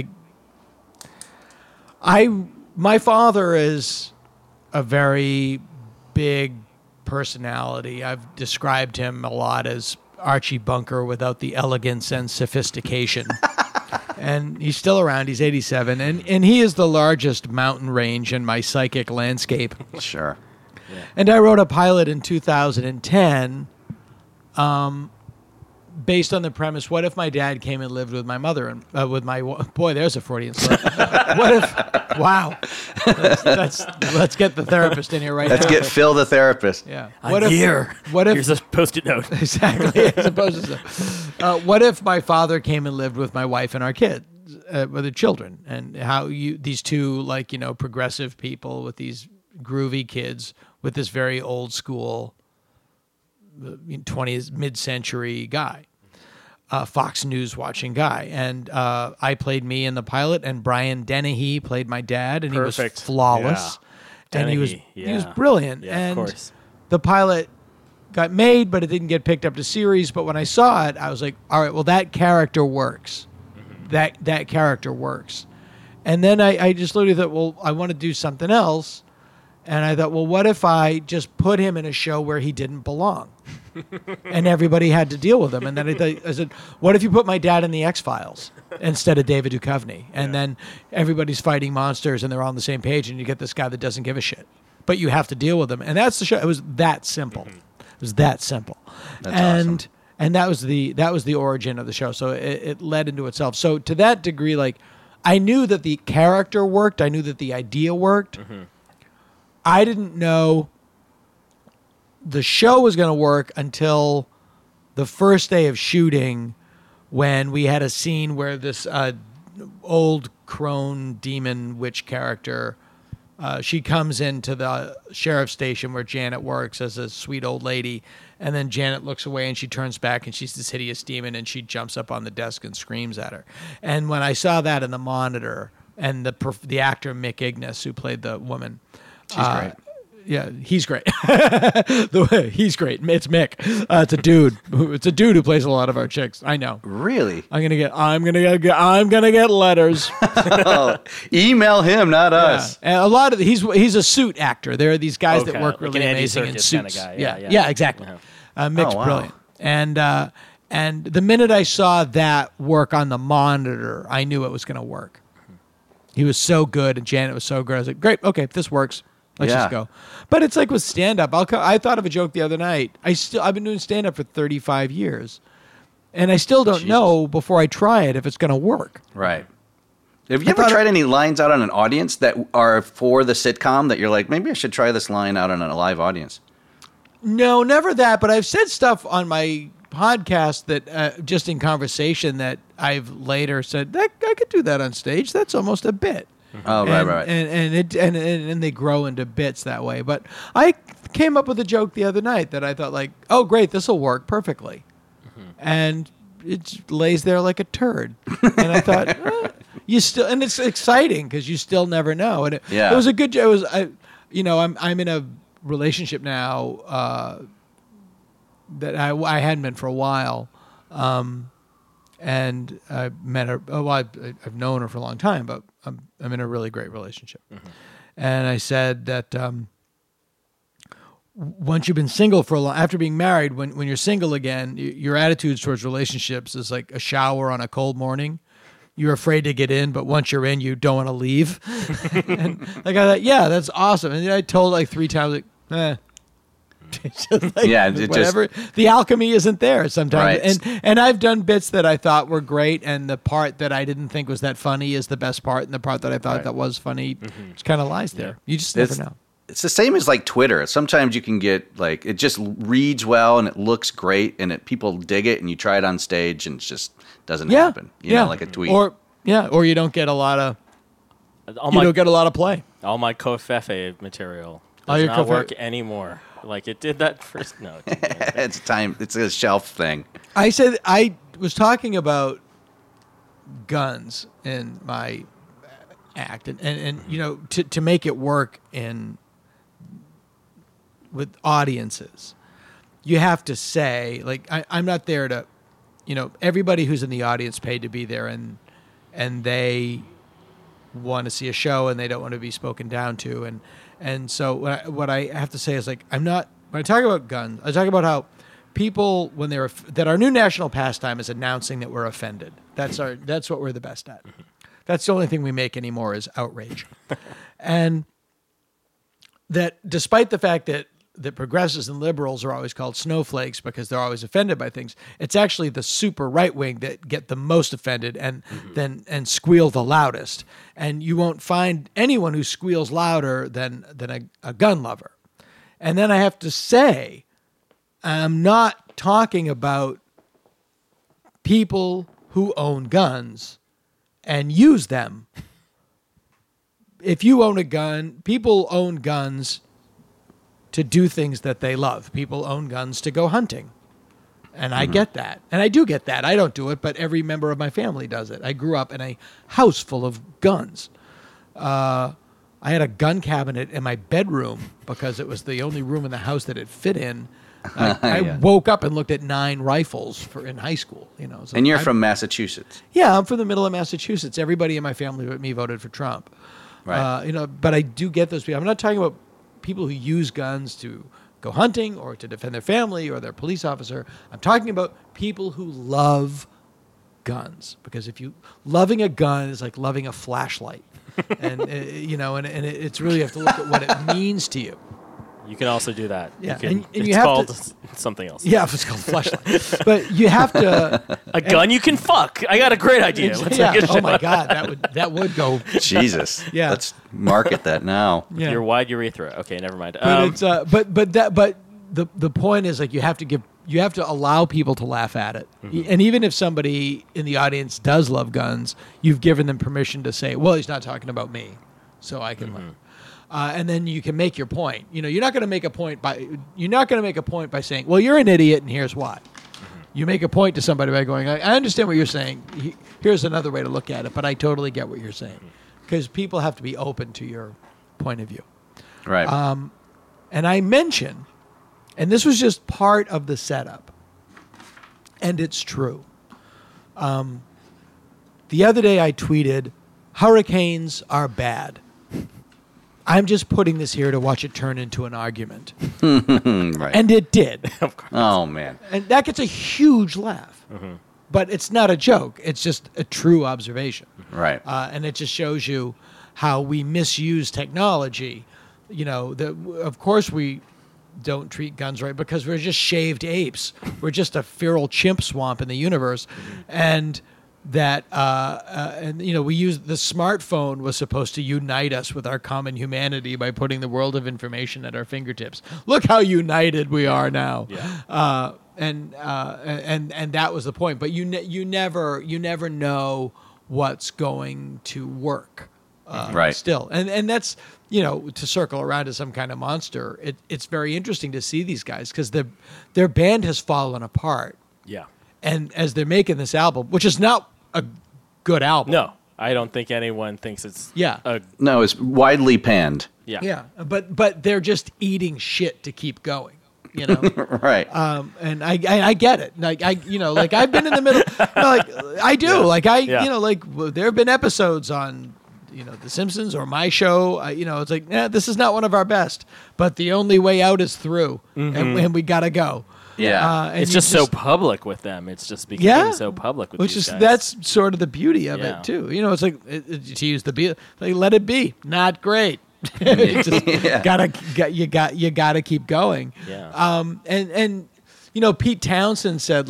my father is a very big personality. I've described him a lot as Archie Bunker without the elegance and sophistication. And he's still around. He's 87. And he is the largest mountain range in my psychic landscape. Sure. Yeah. And I wrote a pilot in 2010 based on the premise, what if my dad came and lived with my mother and with my boy, there's a Freudian slip. What if, wow. Let's get the therapist in here right now. Let's get Phil the therapist. Yeah. What if here's a Post-it note. Exactly. As opposed to what if my father came and lived with my wife and our kids, with the children, and how these two progressive people with these groovy kids with this very old school 20s mid-century guy, Fox News watching guy, and I played me in the pilot, and Brian Dennehy played my dad, and Perfect. He was flawless, yeah. and he was brilliant, yeah, and of course. The pilot got made, but it didn't get picked up to series. But when I saw it, I was like, all right, well, that character works. Mm-hmm. That character works, and then I just literally thought, well, I want to do something else. And I thought, well, what if I just put him in a show where he didn't belong? And everybody had to deal with him. And then I said, what if you put my dad in the X-Files instead of David Duchovny? And then everybody's fighting monsters and they're all on the same page and you get this guy that doesn't give a shit. But you have to deal with him. And that's the show. It was that simple. It was that simple. That's awesome. And that was the origin of the show. So it led into itself. So to that degree, like, I knew that the character worked. I knew that the idea worked. Mm-hmm. I didn't know the show was going to work until the first day of shooting, when we had a scene where this old crone demon witch character, she comes into the sheriff's station where Janet works as a sweet old lady, and then Janet looks away and she turns back and she's this hideous demon and she jumps up on the desk and screams at her. And when I saw that in the monitor, and the actor Mick Ignis, who played the woman, she's great. Yeah, he's great. He's great. It's Mick. It's a dude. It's a dude who plays a lot of our chicks. I know. Really? I'm gonna get letters. Email him, not us. And a lot of he's a suit actor. There are these guys that work like really an Andy amazing in Serkis suits. kind of guy. Yeah, exactly. Mick's brilliant. And the minute I saw that work on the monitor, I knew it was going to work. He was so good, and Janet was so good. I was like, great, okay, if this works, let's just go. But it's like with stand-up. I thought of a joke the other night. I've been doing stand-up for 35 years, and I still don't know before I try it if it's going to work. Right. Have you ever tried any lines out on an audience that are for the sitcom that you're like, maybe I should try this line out on a live audience? No, never that. But I've said stuff on my podcast that just in conversation that I've later said that I could do that on stage. That's almost a bit. Oh, right. And they grow into bits that way. But I came up with a joke the other night that I thought like, oh, great, this will work perfectly. And it lays there like a turd. And I thought, and it's exciting because you still never know. And it was a good joke. I'm in a relationship now that I hadn't been for a while. And I met her. Oh, I've known her for a long time, but I'm in a really great relationship. And I said that once you've been single for a long, after being married, when you're single again, your attitudes towards relationships is like a shower on a cold morning. You're afraid to get in, but once you're in, you don't want to leave. And like I thought, yeah, that's awesome. And then I told like 3 times, like, whatever. The alchemy isn't there sometimes. Right. And I've done bits that I thought were great, and the part that I didn't think was that funny is the best part, and the part that I thought that was funny just kind of lies there. You just never know. It's the same as like Twitter. Sometimes you can get like, it just reads well and it looks great and people dig it, and you try it on stage and it just doesn't happen. You know, like a tweet. Or you don't get a lot of don't get a lot of play. All my Covfefe material does not work anymore. Like it did that first. No, it's time. It's a shelf thing. I said I was talking about guns in my act, and you know, to make it work with audiences, you have to say, like, I'm not there to, you know, everybody who's in the audience paid to be there, and they want to see a show and they don't want to be spoken down to, and so what I have to say is, like, when I talk about guns, I talk about how people, when that our new national pastime is announcing that we're offended. That's what we're the best at. That's the only thing we make anymore is outrage. And that despite the fact that progressives and liberals are always called snowflakes because they're always offended by things, it's actually the super right wing that get the most offended and squeal the loudest. And you won't find anyone who squeals louder than a gun lover. And then I have to say, I'm not talking about people who own guns and use them. If you own a gun, people own guns to do things that they love. People own guns to go hunting. And I get that. And I do get that. I don't do it, but every member of my family does it. I grew up in a house full of guns. I had a gun cabinet in my bedroom because it was the only room in the house that it fit in. I woke up and looked at 9 rifles in high school. You know. So and you're from Massachusetts. Yeah, I'm from the middle of Massachusetts. Everybody in my family but me voted for Trump. Right. You know, but I do get those people. I'm not talking about people who use guns to go hunting or to defend their family or their police officer. I'm talking about people who love guns, because loving a gun is like loving a flashlight, and you know, and it's really, you have to look at what it means to you. You can also do that. Yeah, it's called something else. Yeah, it's called flashlight. But you have to a gun you can fuck. I got a great idea. Let's make a oh my god, that would go. Jesus. Yeah. Let's market that now. Yeah. Your wide urethra. Okay, never mind. But the point is, like, you have to allow people to laugh at it. Mm-hmm. And even if somebody in the audience does love guns, you've given them permission to say, well, he's not talking about me, so I can laugh. And then you can make your point. You know, you're not going to make a point by saying, "Well, you're an idiot, and here's why." Mm-hmm. You make a point to somebody by going, "I understand what you're saying. Here's another way to look at it, but I totally get what you're saying," because people have to be open to your point of view. Right. And I mention, and this was just part of the setup, and it's true. The other day I tweeted, "Hurricanes are bad." I'm just putting this here to watch it turn into an argument. Right. And it did. Of course. Oh, man. And that gets a huge laugh. Mm-hmm. But it's not a joke. It's just a true observation. Right. And it just shows you how we misuse technology. You know, of course we don't treat guns right because we're just shaved apes. We're just a feral chimp swamp in the universe. Mm-hmm. And that and we use the smartphone was supposed to unite us with our common humanity by putting the world of information at our fingertips. Look how united we are now. Yeah. And that was the point. But you never know what's going to work. Right. Still, and that's to circle around to some kind of monster. It's very interesting to see these guys because their band has fallen apart. Yeah. And as they're making this album, which is not a good album. No, I don't think anyone thinks it's. Yeah. No, it's widely panned. Yeah. Yeah. But they're just eating shit to keep going. Right. And I get it. Like I've been in the middle. I do. Yeah. There have been episodes on, The Simpsons or my show. It's like, this is not one of our best, but the only way out is through, and we gotta go. Yeah. It's just so public with them. It's just becoming so public with these guys. That's sort of the beauty of it too. It's like to use the let it be. Not great. You gotta keep going. Yeah. And Pete Townsend said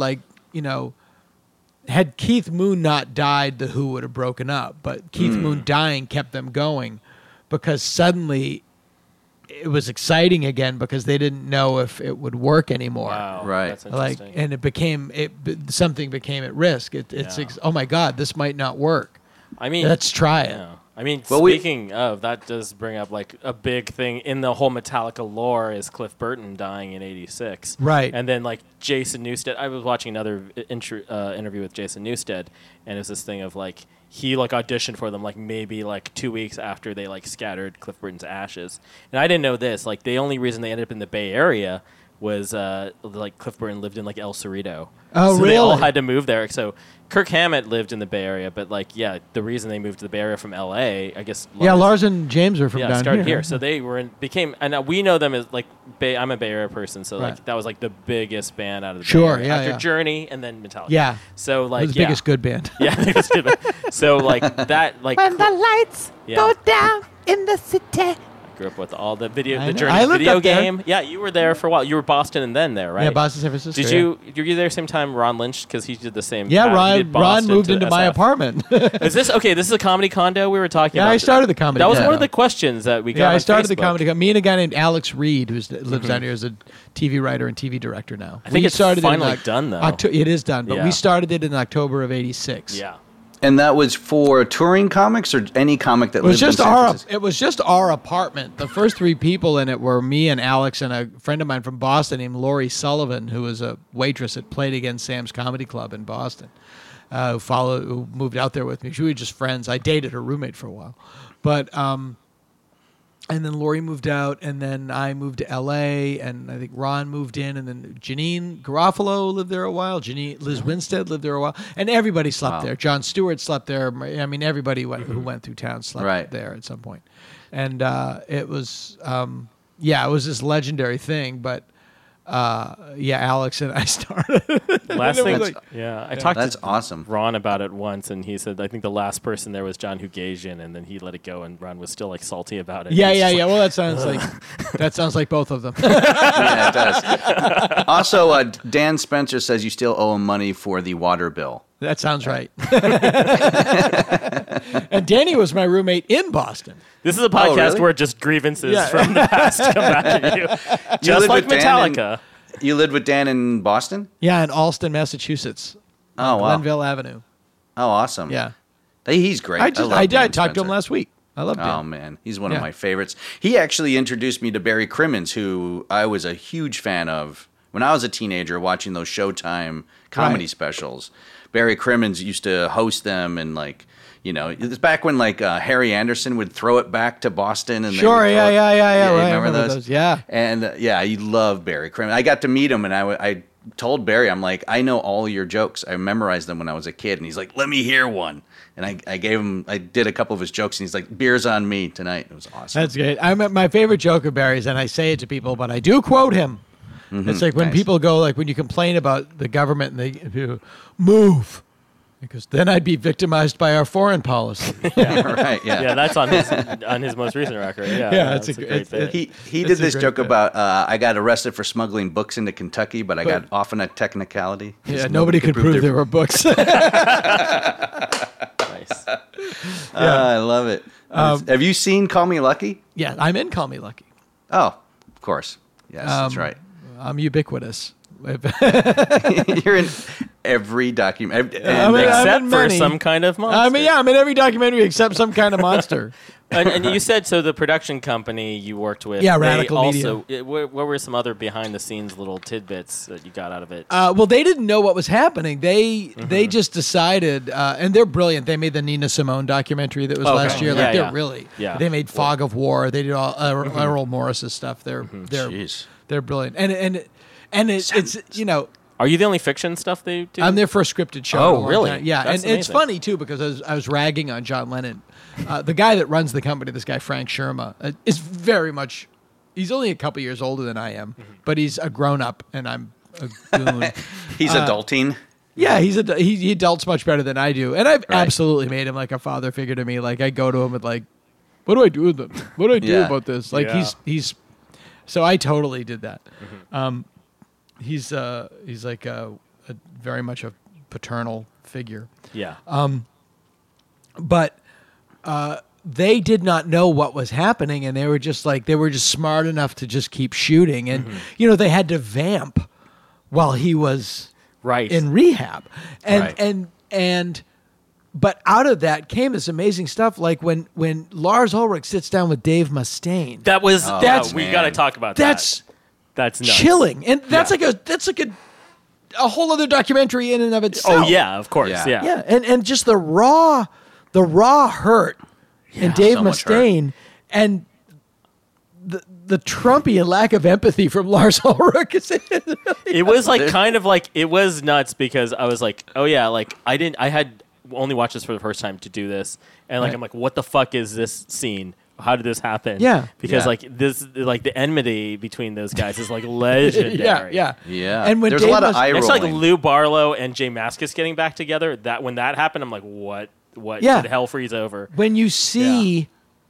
had Keith Moon not died, the Who would have broken up. But Keith Moon dying kept them going because suddenly it was exciting again because they didn't know if it would work anymore. Wow. Right. That's interesting. And something became at risk. Oh my God, this might not work. I mean, let's try it. Yeah. I mean, speaking of, that does bring up a big thing in the whole Metallica lore is Cliff Burton dying in '86. Right. And then Jason Newsted, I was watching another interview with Jason Newsted, and it was this thing of he auditioned for them maybe 2 weeks after they scattered Cliff Burton's ashes. And I didn't know this. The only reason they ended up in the Bay Area was Cliff Burton lived in El Cerrito. Oh, so really? They all had to move there. So Kirk Hammett lived in the Bay Area, but the reason they moved to the Bay Area from L.A., I guess. Lars and James are from down started here. here. So they and we know them as I'm a Bay Area person, so Right. that was the biggest band out of the Sure, Bay Area. yeah, After yeah. Journey and then Metallica. Yeah. So It was the biggest good band. Yeah, biggest good band. So that When the lights go down in the city. grew up with all the I the know. Journey I lived video up there. game. Yeah, you were there for a while. You were Boston and then there, right? Yeah, Boston, San Francisco. Did you? Were you there same time Ron Lynch? Because he did the same. Yeah, he did Ron Boston moved to into my SF. apartment. Is this okay? This is a comedy condo we were talking about. Yeah, I started the comedy. That was condo. one of the questions that we got. Yeah, I on started the Facebook. comedy. Me and a guy named Alex Reed, who lives down here as a TV writer and TV director now. I think it's finally done, though. It is done, but Yeah. we started it in October of '86. Yeah. And that was for touring comics or any comic that It was lived in just San our. Francisco? It was just our apartment. The first three people in it were me and Alex and a friend of mine from Boston named Lori Sullivan, who was a waitress that played against Sam's Comedy Club in Boston. Who moved out there with me. We were just friends. I dated her roommate for a while, but and then Lori moved out, and then I moved to L.A., and I think Ron moved in, and then Janine Garofalo lived there a while. Liz Winstead lived there a while, and everybody slept there. John Stewart slept there. I mean, everybody who went through town slept there at some point. And it was, it was this legendary thing, but Alex and I started. Last thing, I talked That's to awesome. Ron about it once, and he said I think the last person there was John Hugazian, and then he let it go, and Ron was still salty about it. Yeah. He's just Well, that sounds like both of them. Yeah, it does. Also, Dan Spencer says you still owe him money for the water bill. That sounds right. And Danny was my roommate in Boston. This is a podcast really? where just grievances from the past come back at you, just lived like with Dan Metallica. You lived with Dan in Boston? Yeah, in Alston, Massachusetts. Oh, wow. Glenville Avenue. Oh, awesome. Yeah. He's great. I love Dan talked to him Spencer. last week. I loved him. Oh, man. He's one of my favorites. He actually introduced me to Barry Crimmins, who I was a huge fan of when I was a teenager watching those Showtime comedy specials. Barry Crimmins used to host them, and it's back when Harry Anderson would throw it back to Boston. And Sure, they would throw it. yeah. You Right, remember those? Yeah. And I love Barry Crimmins. I got to meet him, and I told Barry, I'm like, I know all your jokes. I memorized them when I was a kid. And he's like, let me hear one. And I did a couple of his jokes, and he's like, beer's on me tonight. It was awesome. That's great. My favorite joke of Barry's, and I say it to people, but I do quote him. It's like when people go, when you complain about the government and they move. Because then I'd be victimized by our foreign policy. Right. Yeah. Yeah, that's on his most recent record. Yeah, Yeah, that's a great bit. He did this joke about I got arrested for smuggling books into Kentucky, but I got off on a technicality. Yeah, nobody could prove there were books. Nice. I love it. Have you seen Call Me Lucky? Yeah, I'm in Call Me Lucky. Oh, of course. Yes, that's right. I'm ubiquitous. You're in every document, except for some kind of monster. I'm in every documentary except some kind of monster. And you said, so the production company you worked with, Yeah, Radical Media. What were some other behind-the-scenes little tidbits that you got out of it? Well, they didn't know what was happening. They just decided, and they're brilliant. They made the Nina Simone documentary that was last year. Yeah, they're really. Yeah. They made Fog of War. They did all Errol Morris's stuff. They're brilliant. And it's Are you the only fiction stuff they do? I'm their first scripted show. Oh, really? Yeah, That's and it's amazing. funny too because I was ragging on John Lennon. The guy that runs the company, this guy Frank Sherma, is very much. He's only a couple years older than I am, but he's a grown up, and I'm a goon. He's adulting. Yeah, he adults much better than I do, and I've absolutely made him like a father figure to me. Like I go to him with like, what do I do with them? What do I do about this? Like he's. So I totally did that. He's like a very much a paternal figure. Yeah. But they did not know what was happening, and they were just smart enough to just keep shooting, and they had to vamp while he was in rehab, and but out of that came this amazing stuff, like when Lars Ulrich sits down with Dave Mustaine. That was we got to talk about that. That's nuts. Chilling, and that's like a whole other documentary in and of itself. Oh yeah, of course, yeah. And just the raw hurt in Dave Mustaine, and the Trumpian lack of empathy from Lars Ulrich. It was like it was nuts because I was like, oh yeah, like I had only watched this for the first time to do this, and like I'm like, what the fuck is this scene? How did this happen? Yeah, because like the enmity between those guys is like legendary. Yeah. And when there's a lot of eye rolling. It's like Lou Barlow and Jay Mascis getting back together. That when that happened, I'm like, what? Did hell freeze over? When you see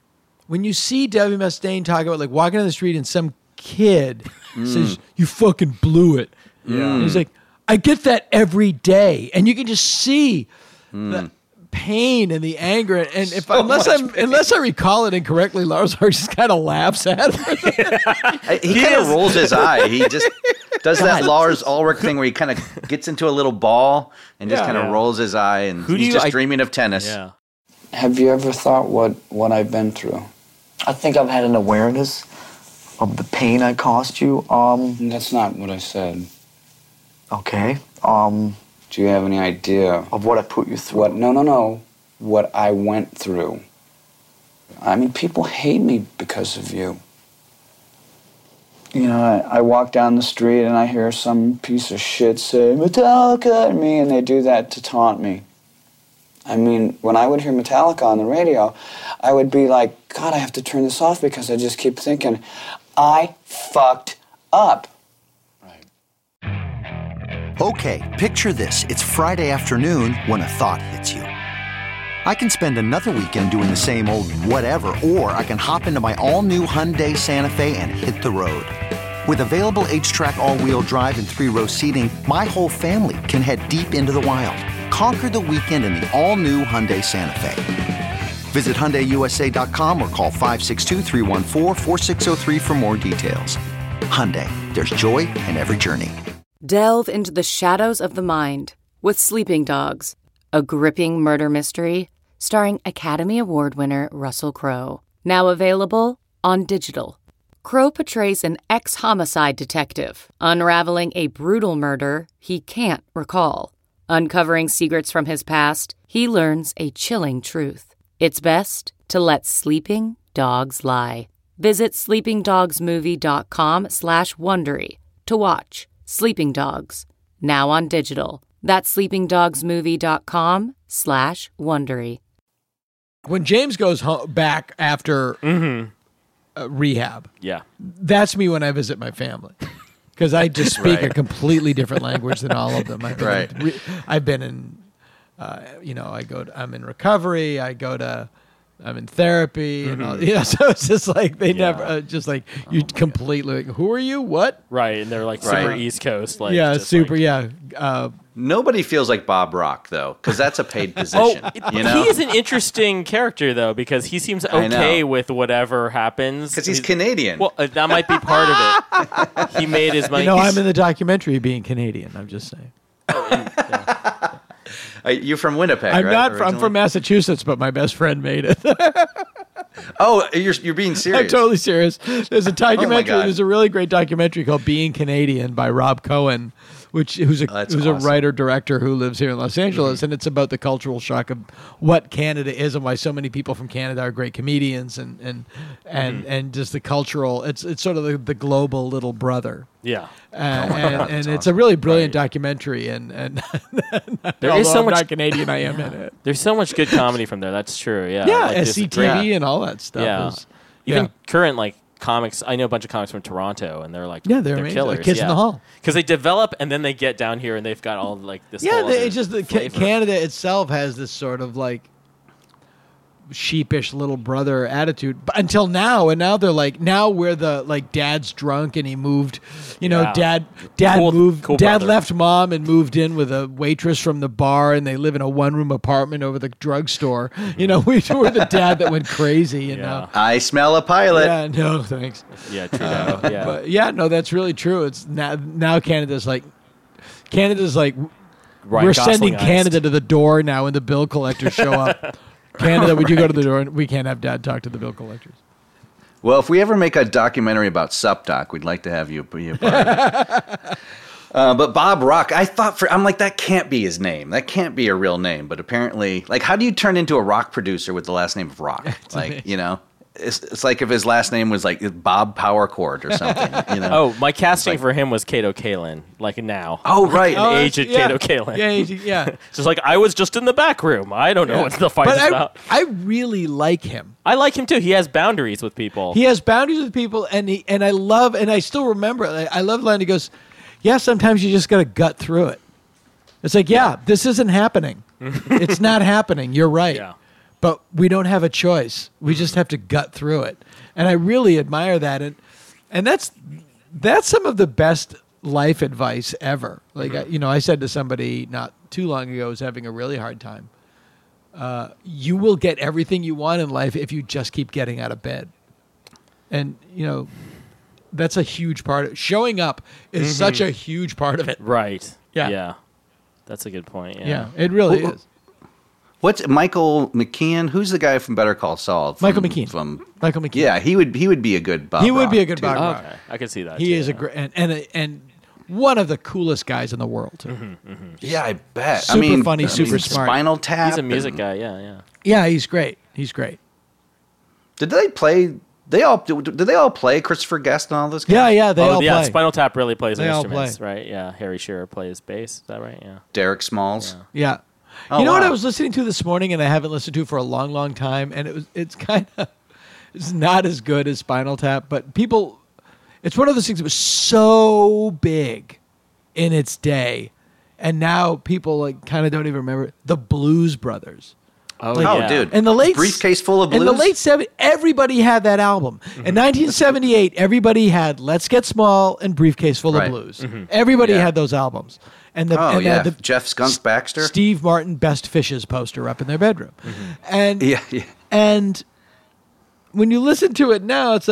Debbie Mustaine talk about like walking down the street and some kid says, "You fucking blew it." Yeah. And he's like, "I get that every day," and you can just see the pain and the anger, and unless I recall it incorrectly, Lars Ulrich just kind of laughs at him. He kind of rolls his eye. He just does that Lars Ulrich thing where he kind of gets into a little ball and just kind of rolls his eye, and he's just dreaming of tennis. Yeah. Have you ever thought what I've been through? I think I've had an awareness of the pain I caused you. That's not what I said. Okay. Do you have any idea of what I put you through? No. What I went through. I mean, people hate me because of you. You know, I walk down the street and I hear some piece of shit say, Metallica at me, and they do that to taunt me. I mean, when I would hear Metallica on the radio, I would be like, God, I have to turn this off because I just keep thinking, I fucked up. Okay, picture this. It's Friday afternoon when a thought hits you. I can spend another weekend doing the same old whatever, or I can hop into my all-new Hyundai Santa Fe and hit the road. With available H-Track all-wheel drive and 3-row seating, my whole family can head deep into the wild. Conquer the weekend in the all-new Hyundai Santa Fe. Visit HyundaiUSA.com or call 562-314-4603 for more details. Hyundai, there's joy in every journey. Delve into the shadows of the mind with Sleeping Dogs, a gripping murder mystery starring Academy Award winner Russell Crowe. Now available on digital. Crowe portrays an ex-homicide detective unraveling a brutal murder he can't recall. Uncovering secrets from his past, he learns a chilling truth. It's best to let sleeping dogs lie. Visit sleepingdogsmovie.com/Wondery to watch Sleeping Dogs, now on digital. That's sleepingdogsmovie.com/Wondery. When James goes back after rehab, that's me when I visit my family. Because I just speak a completely different language than all of them. I've been in I'm in recovery. I'm in therapy, and all, so it's just like they never, just like you completely. Like, who are you? What? Right, and they're like super East Coast, like super, Nobody feels like Bob Rock though, because that's a paid position. He is an interesting character though, because he seems okay with whatever happens. Because he's Canadian. Well, that might be part of it. He made his money. I'm in the documentary being Canadian. I'm just saying. You're from Winnipeg, I'm right? not. I'm from Massachusetts, but my best friend made it. Oh, you're being serious? I'm totally serious. There's a documentary. God. There's a really great documentary called "Being Canadian" by Rob Cohen, who's a writer director who lives here in Los Angeles, and it's about the cultural shock of what Canada is and why so many people from Canada are great comedians, and just the cultural. It's sort of the global little brother. Yeah, and it's a really brilliant documentary, and there is so much not Canadian I am in it. There's so much good comedy from there. That's true. Yeah, SCTV and all that stuff. Even current comics. I know a bunch of comics from Toronto, and they're they're killers. Kids in the Hall, because they develop and then they get down here and they've got all this. It's just Canada itself has this sort of sheepish little brother attitude until now, and now they're now we're the dad's drunk and he moved, dad left mom and moved in with a waitress from the bar, and they live in a 1-room apartment over the drugstore. We were the dad that went crazy. I smell a pilot. Yeah, no thanks. Yeah, Trudeau. But no, that's really true. It's now Canada's we're sending Canada to the door now when the bill collectors show up. Canada, would you go to the door? We can't have Dad talk to the bill collectors. Well, if we ever make a documentary about SupDoc, we'd like to have you be a part of it. But Bob Rock, I'm like, that can't be his name. That can't be a real name. But apparently, how do you turn into a rock producer with the last name of Rock? It's like if his last name was Bob Powercord or something. Oh, my casting for him was Kato Kalin, now. Oh, right. Aged Kato Kalin. Yeah. Just I was just in the back room. I don't know what the fight is about. I really like him. I like him too. He has boundaries with people. And I still remember. I love the line. He goes, "Yeah, sometimes you just got to gut through it." It's this isn't happening. It's not happening. You're right. Yeah. But we don't have a choice. We just have to gut through it. And I really admire that. And that's some of the best life advice ever. I said to somebody not too long ago who's having a really hard time, you will get everything you want in life if you just keep getting out of bed. And, that's a huge part of it. Showing up is such a huge part of it. Right. Yeah. That's a good point. Yeah, it really is. What's Michael McKean? Who's the guy from Better Call Saul? Michael McKean. Michael McKean. Yeah, he would be a good Bob. He would Rock be a good too. Bob Rock. Okay. I can see that. He is a great and one of the coolest guys in the world. Yeah, I bet. Super funny, super smart. Spinal Tap. He's a music guy. Yeah. Yeah, he's great. He's great. Did they play? Did they all play Christopher Guest and all those guys? Yeah, they all play. Spinal Tap really plays They all instruments, play. right? Yeah, Harry Shearer plays bass. Is that right? Yeah. Derek Smalls. Yeah. Oh, you know what wow. I was listening to this morning and I haven't listened to for a long, long time, and it's not as good as Spinal Tap, but it's one of those things that was so big in its day, and now people kind of don't even remember the Blues Brothers. Oh, yeah. Dude. In the late Briefcase Full of Blues? In the late 70s, everybody had that album. In 1978, everybody had Let's Get Small and Briefcase Full of Blues. Everybody had those albums. And the Jeff Skunk Baxter? Steve Martin Best Fishes poster up in their bedroom. And and when you listen to it now, it's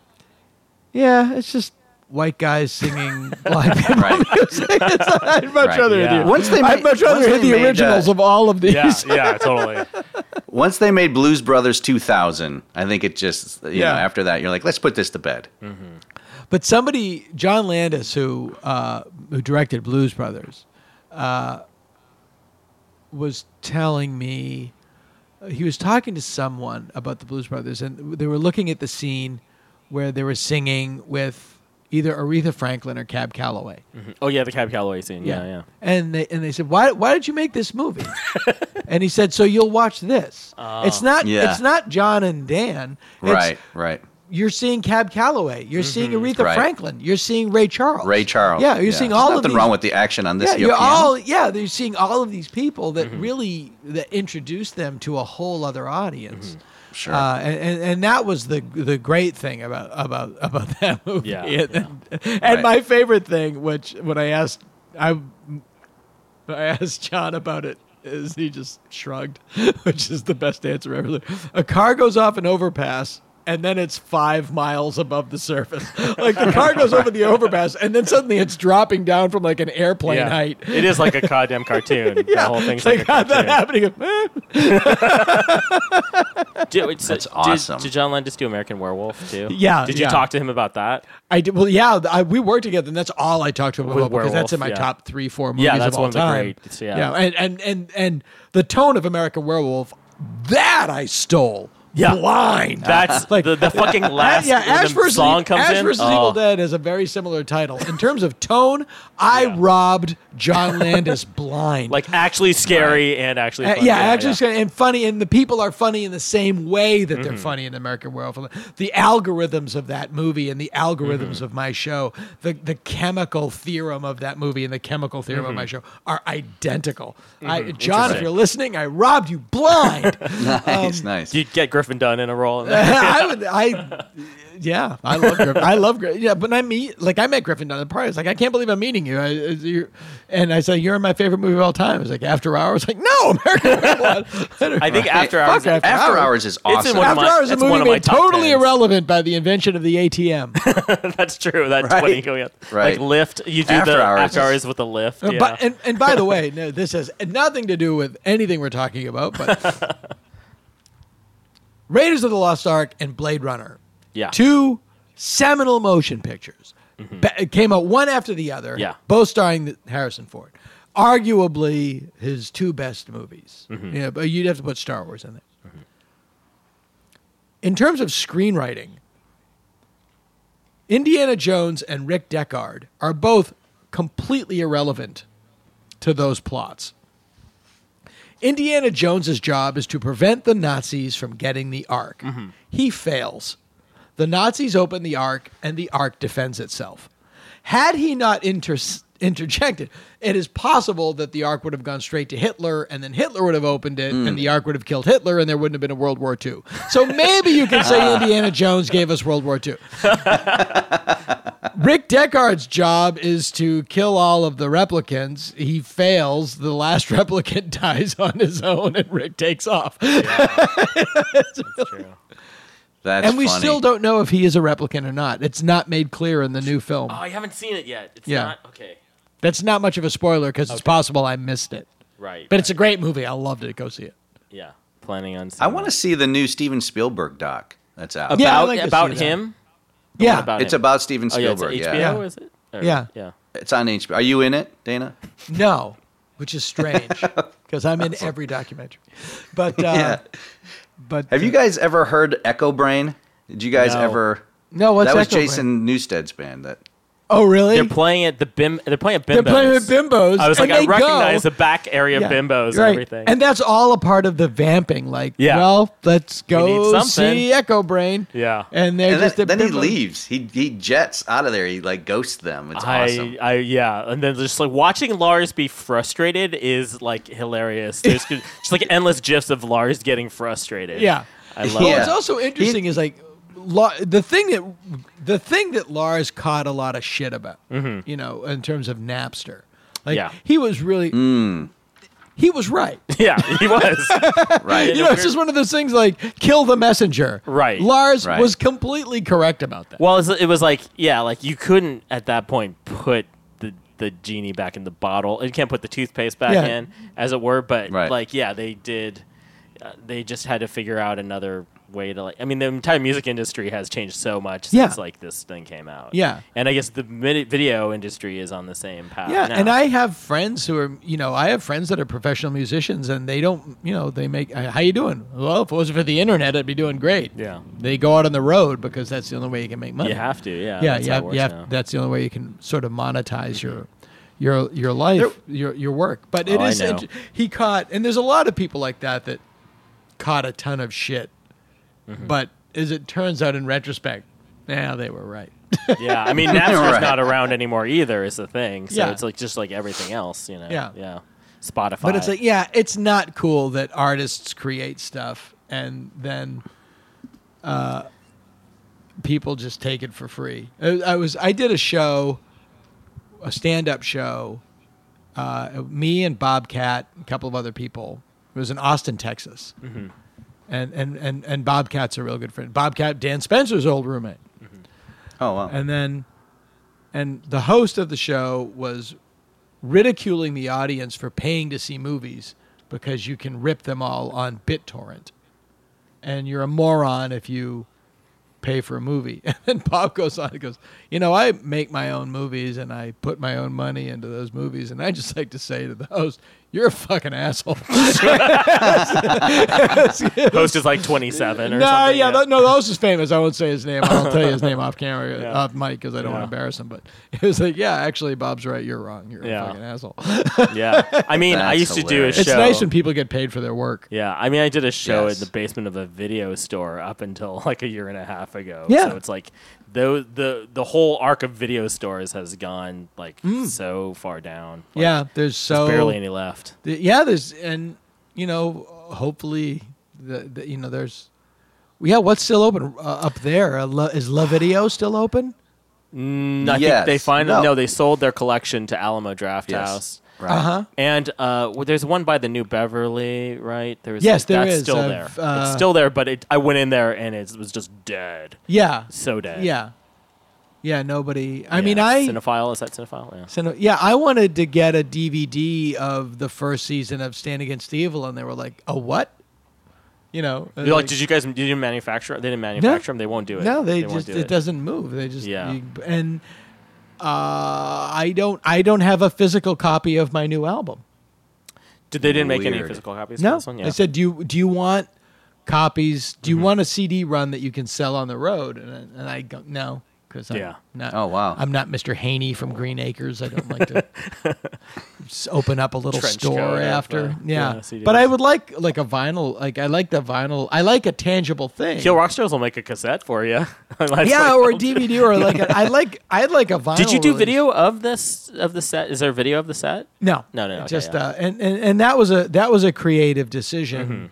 it's just white guys singing black people music. I'd much rather hear the originals of all of these. Yeah, totally. Once they made Blues Brothers 2000, I think it just, after that, you're like, let's put this to bed. Mm-hmm. But John Landis, who directed Blues Brothers, was telling me, he was talking to someone about the Blues Brothers, and they were looking at the scene where they were singing with either Aretha Franklin or Cab Calloway. Mm-hmm. Oh yeah, the Cab Calloway scene. Yeah. And they said, why did you make this movie? And he said, so you'll watch this. It's not John and Dan. Right. you're seeing Cab Calloway. You're seeing Aretha Right. Franklin. You're seeing Ray Charles. Ray Charles. Yeah, you're seeing There's all of nothing these. wrong with the action on this. Yeah, here you're piano. you're seeing all of these people that really that introduce them to a whole other audience. Sure. And that was the great thing about that movie. Yeah. And my favorite thing, which when I asked John about it, is he just shrugged, which is the best answer ever. A car goes off an overpass, and then it's 5 miles above the surface. Like the car goes over the overpass, and then suddenly it's dropping down from like an airplane height. It is like a goddamn cartoon. The whole thing's It's like a cartoon. that happening. That's awesome. Did John Landis do American Werewolf too? Yeah, Did you yeah. talk to him about that? I did. Well, yeah, we worked together, and that's all I talked to him With about because Werewolf, that's in my yeah. top 3-4 movies Yeah, that's of all one of the time. greats, yeah. And the tone of American Werewolf, that I stole. Yeah. Blind. That's like the fucking last when Ash the versus, song comes Ash in. versus Evil Dead is a very similar title. In terms of tone, I robbed John Landis blind. Like actually scary and actually funny. Actually scary and funny, and the people are funny in the same way that they're funny in American Werewolf. The algorithms of that movie and the algorithms of my show, the chemical theorem of that movie and the chemical theorem of my show are identical. John, if you're listening, I robbed you blind. Nice. You'd get Griffin Dunn in a role. I love Griffin. I love Griffin. Yeah, but I met Griffin Dunn at the party. I was like, I can't believe I'm meeting you. And I said, you're in my favorite movie of all time. It was like After Hours. Like, no, American Werewolf. I think After Hours. After Hours is awesome. It's in one of After my, Hours is a it's one movie of my made top totally 10s. irrelevant by the invention of the ATM. That's true. That's Right. when you go Right. like lift. You do After the Hours After is- Hours with the lift. Yeah. But and by the way, no, this has nothing to do with anything we're talking about. But Raiders of the Lost Ark and Blade Runner, yeah. two seminal motion pictures, came out one after the other. Yeah. Both starring Harrison Ford. Arguably his two best movies. Yeah, but you'd have to put Star Wars in there. In terms of screenwriting, Indiana Jones and Rick Deckard are both completely irrelevant to those plots. Indiana Jones's job is to prevent the Nazis from getting the Ark. He fails. The Nazis open the Ark, and the Ark defends itself. Had he not interjected, it is possible that the Ark would have gone straight to Hitler, and then Hitler would have opened it, and the Ark would have killed Hitler, and there wouldn't have been a World War II. So maybe you can say Indiana Jones gave us World War II. Rick Deckard's job is to kill all of the replicants. He fails. The last replicant dies on his own, and Rick takes off. That's true. That's And we funny. still don't know if he is a replicant or not. It's not made clear in the new film. Oh, I haven't seen it yet. It's Yeah. not okay. That's not much of a spoiler because it's possible I missed it. Right. But it's a great movie. I loved it. Go see it. Yeah. Planning on. I want to see the new Steven Spielberg doc that's out. about Yeah, I'd like to about see that. him. Yeah. About It's him. about Steven Oh, yeah, it's Spielberg. HBO, yeah. is it? Or- Yeah. Yeah. It's on HBO. Are you in it, Dana? No, which is strange because I'm in every documentary. But Yeah. but Have you guys ever heard Echo Brain? Did you guys No. ever? No, what's that was Echo Brain? Jason Newsted's band. That Oh, really? They're playing at the Bim. They're playing at Bimbos. They're playing with bimbos. I was like, and I they recognize go. the back area of Bimbos and right. everything. And that's all a part of the vamping. Like, Yeah. well, let's We need go something. see Echo Brain. Yeah. And they're and just then he bimbos. leaves. He jets out of there. He like ghosts them. It's awesome. Yeah, and then just like watching Lars be frustrated is like hilarious. There's just like endless gifs of Lars getting frustrated. Yeah. I love Well, it. what's also interesting is like the thing that Lars caught a lot of shit about, you know, in terms of Napster. Like Yeah. he was really he was right. Yeah, he was. Right. You know, it's just one of those things like kill the messenger. Right. Lars Right. was completely correct about that. Well, it was like, yeah, like you couldn't at that point put the genie back in the bottle. You can't put the toothpaste back Yeah. in, as it were. But Right. like, yeah, they did. They just had to figure out another way to like. I mean, the entire music industry has changed so much since Yeah. like this thing came out. Yeah. and I guess the video industry is on the same path. Yeah, now. and I have friends who are, you know, I have friends that are professional musicians, and they don't, you know, they make. How you doing? Well, if it wasn't for the internet, I'd be doing great. Yeah. They go out on the road because that's the only way you can make money. You have to, yeah. Yeah, that's you how have, it works you have, now. that's the only way you can sort of monetize your life, your work. But it Oh, I is know. he caught, and there's a lot of people like that caught a ton of shit, but as it turns out in retrospect, they were right. Yeah, I mean, Napster's not around anymore either. Is the thing. So Yeah. it's like just like everything else, you know. Yeah. Spotify. But it's like, it's not cool that artists create stuff and then people just take it for free. I did a show, a stand-up show, me and Bobcat, a couple of other people. It was in Austin, Texas. Mm-hmm. And Bobcat's a real good friend. Bobcat, Dan Spencer's old roommate. Mm-hmm. Oh, wow. And the host of the show was ridiculing the audience for paying to see movies because you can rip them all on BitTorrent. And you're a moron if you pay for a movie. And then Bob goes on and goes, I make my own movies and I put my own money into those movies. And I just like to say to the host, you're a fucking asshole. Host is like 27 or something. The host is famous. I won't say his name. I'll tell you his name off camera, off mic, because I don't want to embarrass him. But it was like, actually, Bob's right. You're wrong. You're a fucking asshole. Yeah. I mean, I used to do a show. It's nice when people get paid for their work. Yeah. I mean, I did a show in the basement of a video store up until like a year and a half ago. Yeah. So it's like the whole arc of video stores has gone like so far down. Like, there's barely any left. Hopefully, there's. What's still open up there? Is La Video still open? I think they they sold their collection to Alamo Drafthouse. Right. Uh-huh. And there's one by the New Beverly, right? There is there that's is. Still there. It's still there, but I went in there and it was just dead. Yeah. So dead. Yeah. Yeah, nobody. I mean, Cinephile, is that Cinephile? Yeah. I wanted to get a DVD of the first season of Stand Against Evil, and they were like, "A what?" You're like, did you manufacture? They didn't manufacture them. They won't do it. No, they just won't do it doesn't move. They just and I don't have a physical copy of my new album. They didn't make any physical copies? No. For this one? Yeah. I said, do you want copies? Do you want a CD run that you can sell on the road? And I go, no. Because I'm not. Oh, wow. I'm not Mr. Haney from Green Acres. I don't like to just open up a little Trench store coat after. CDs. But I would like a vinyl. Like I like the vinyl. I like a tangible thing. Kill Rock Stars will make a cassette for you. Or a DVD or like I'd like a vinyl. Did you do release. video of the set? Is there video of the set? No. Okay, just and that was a creative decision. Mm-hmm.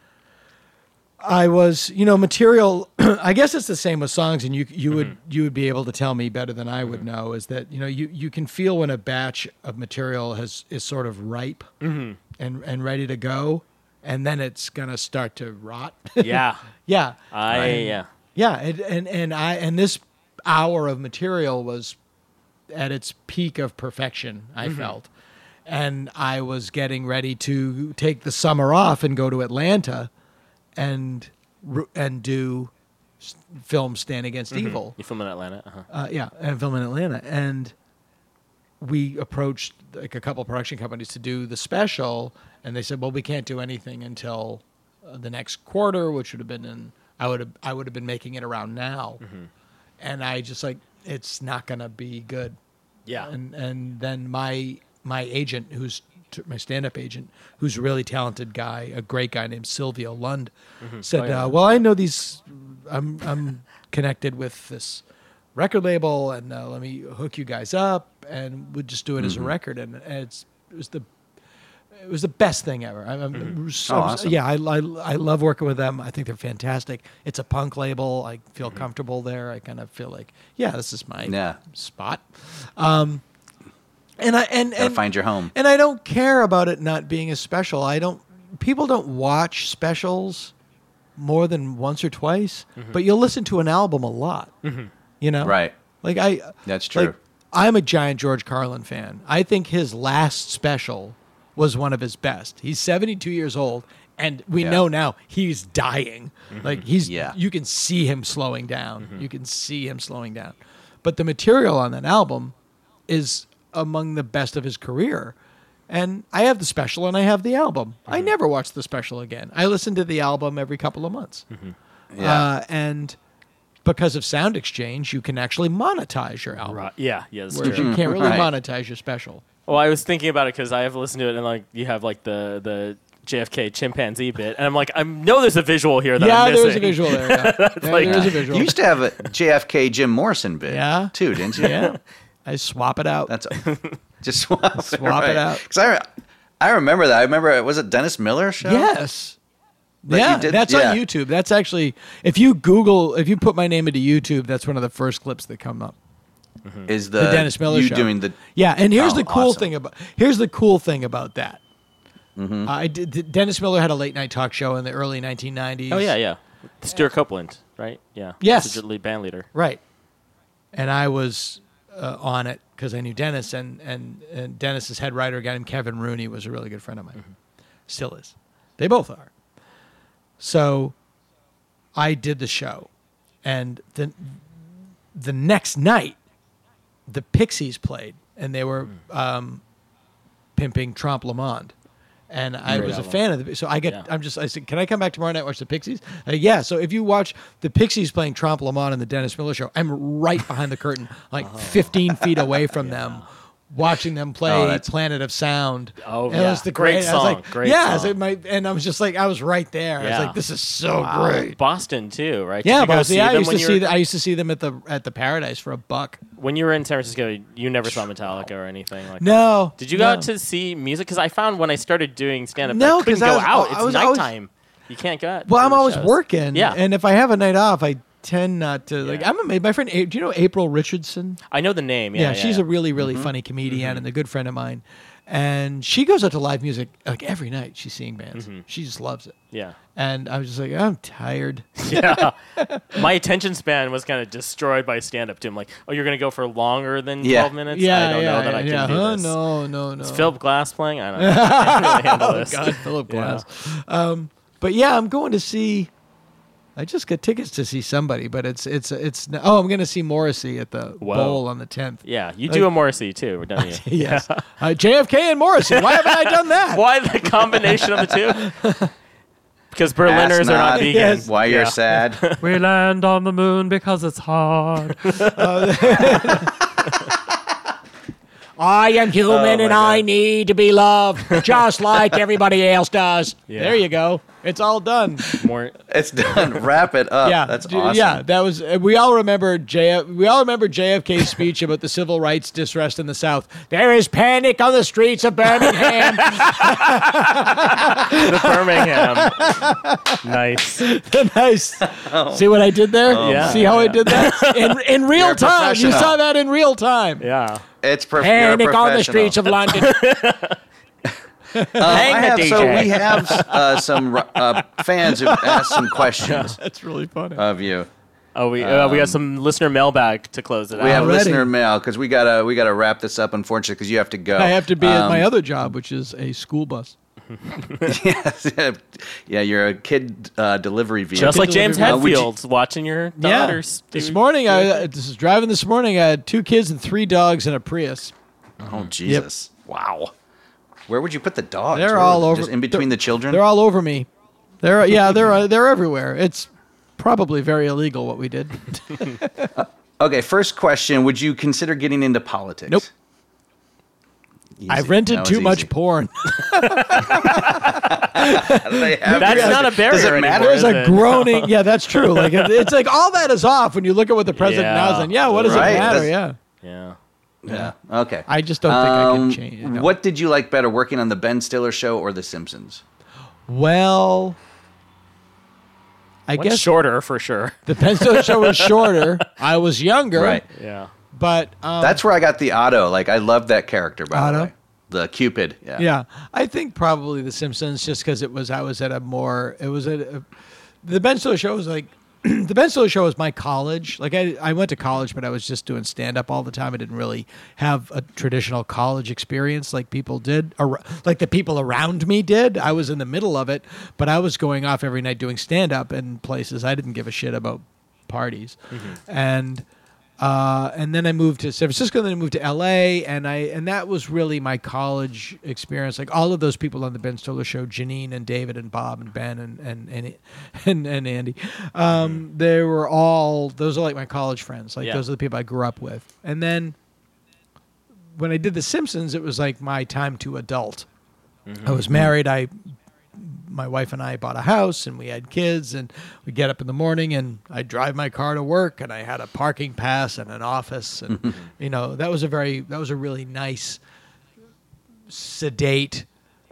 I was, material. I guess it's the same with songs, and you would be able to tell me better than I would know. Is that you can feel when a batch of material is sort of ripe and ready to go, and then it's gonna start to rot. Yeah. Yeah. Yeah. And this hour of material was at its peak of perfection, I felt. And I was getting ready to take the summer off and go to Atlanta and do film Stand Against Evil. You film in Atlanta? Uh-huh. And film in Atlanta. And we approached like a couple production companies to do the special, and they said, well, we can't do anything until the next quarter, which would have been I would have been making it around now. And I just it's not going to be good. Yeah. And then my agent, who's my stand-up agent, who's a really talented guy, a great guy named Silvio Lund, said, well, I know these, I'm connected with this record label, and let me hook you guys up, and we'll just do it as a record. And it was the best thing ever. Awesome. Yeah, I love working with them. I think they're fantastic. It's a punk label. I feel comfortable there. I kind of feel like, this is my spot. Gotta find your home. And I don't care about it not being a special. People don't watch specials more than once or twice, but you'll listen to an album a lot. Right. That's true. Like, I'm a giant George Carlin fan. I think his last special was one of his best. He's 72 years old, and we know now he's dying. Like you can see him slowing down. You can see him slowing down. But the material on that album is among the best of his career. And I have the special and I have the album. I never watch the special again. I listen to the album every couple of months. And because of Sound Exchange, you can actually monetize your album. Right. Yeah, that's whereas true. you can't really monetize your special. Well, I was thinking about it because I have listened to it, and like you have like the JFK chimpanzee bit, and I'm like, I know there's a visual here that I'm there's missing. a visual there. Yeah. There's a visual. You used to have a JFK Jim Morrison bit, too, didn't you? Yeah. I swap it out. That's just swap it out. Because I remember that. I remember, was it Dennis Miller's show? Yes. That you did? That's on YouTube. That's actually, if you put my name into YouTube, that's one of the first clips that come up. Is the Dennis Miller show. Doing the and here's the cool awesome. thing about that. Dennis Miller had a late night talk show in the early 1990s. Oh yeah. Stuart Copeland, right? Yeah. Yes. The lead band leader. Right. And I was on it because I knew Dennis, and Dennis's head writer, a guy named Kevin Rooney, was a really good friend of mine. Still is. They both are. So I did the show, and the next night, the Pixies played, and they were pimping Trompe Le Monde. And I was a fan of so I said, can I come back tomorrow night and watch the Pixies? Yeah. So if you watch the Pixies playing Trompe Le Monde in the Dennis Miller show, I'm right behind the curtain, like 15 feet away from them, watching them play Planet of Sound. Oh, and it was the great song. I was like, great song. And I was just like, I was right there. I was like, this is so great. Boston too, right? Yeah, Did you go Boston. see I them used to see them at the Paradise for $1. When you were in San Francisco, you never saw Metallica or anything like that? No. Did you go out to see music? Because I found when I started doing stand-up, No, I couldn't 'cause go I out. was It's nighttime. You can't go out. Well, to I'm the always shows. working. Yeah. And if I have a night off, I tend not to. Like, my friend, do you know April Richardson? I know the name. Yeah, she's a really, really funny comedian and a good friend of mine. And she goes out to live music like every night. She's seeing bands. She just loves it. Yeah. And I was just like, I'm tired. Yeah. My attention span was kind of destroyed by stand-up too. I'm like, oh, you're going to go for longer than 12 minutes? Yeah, I don't know that I can do this. No. Is Philip Glass playing? I don't know. I can't really handle this. God, Philip Glass. But yeah, I'm going to see. I just got tickets to see somebody, but it's. Oh, I'm going to see Morrissey at the Bowl on the 10th. Yeah, you do a Morrissey too, don't you? Yes. JFK and Morrissey. Why haven't I done that? Why the combination of the two? Because Berliners are not vegan. Yes. Why you're sad? We land on the moon because it's hard. I am human and I need to be loved just like everybody else does. Yeah. There you go. It's all done. It's done. Wrap it up. Yeah, That's awesome. Yeah, that was. We all remember JFK's speech about the civil rights distress in the South. There is panic on the streets of Birmingham. The Birmingham. Nice. Nice. See what I did there? Yeah. See how I did that in real You're a time? You professional. saw that in real time. Yeah. It's Panic on the streets of London. We have some fans who asked some questions. That's really funny. Of you. Oh, we got some listener mailbag to close it out. We have Already? listener mail because we gotta wrap this up. Unfortunately, because you have to go. I have to be at my other job, which is a school bus. Yes. Yeah, you're a kid delivery vehicle. Just like James Would you- Hetfield's watching your daughters. This morning, I was driving this morning. I had 2 kids and 3 dogs in a Prius. Oh Jesus! Wow. Where would you put the dogs? They're Where- all over. Just in between the children. They're all over me. They're everywhere. It's probably very illegal what we did. Okay, first question: would you consider getting into politics? Nope. Easy. I've rented That was too easy. much porn. That's not a barrier. Does it matter? There's anymore, a is it? groaning. Yeah, that's true. Like it's like all that is off when you look at what the president Yeah. now is. And yeah, what does Right, it matter? that's- Yeah. Yeah. Yeah. Okay. I just don't think I can change. You know. What did you like better, working on the Ben Stiller show or The Simpsons? Well, I One's guess shorter for sure. the Ben Stiller show was shorter. I was younger. Right. Yeah. But That's where I got the Otto. Like, I love that character, by the Otto? way. The Cupid. Yeah. yeah, I think probably The Simpsons, just because I was at a more. It was the Ben Stiller show was like. The Ben Stiller show was my college. Like I went to college, but I was just doing stand up all the time. I didn't really have a traditional college experience like people did, or like the people around me did. I was in the middle of it, but I was going off every night doing stand up in places. I didn't give a shit about parties, and then I moved to San Francisco. And then I moved to L.A. and that was really my college experience. Like all of those people on the Ben Stiller show, Janine and David and Bob and Ben and Andy, they were all. Those are like my college friends. Like those are the people I grew up with. And then when I did The Simpsons, it was like my time to adult. I was married. I my wife and I bought a house and we had kids, and we'd get up in the morning and I'd drive my car to work, and I had a parking pass and an office, and that was a really nice, sedate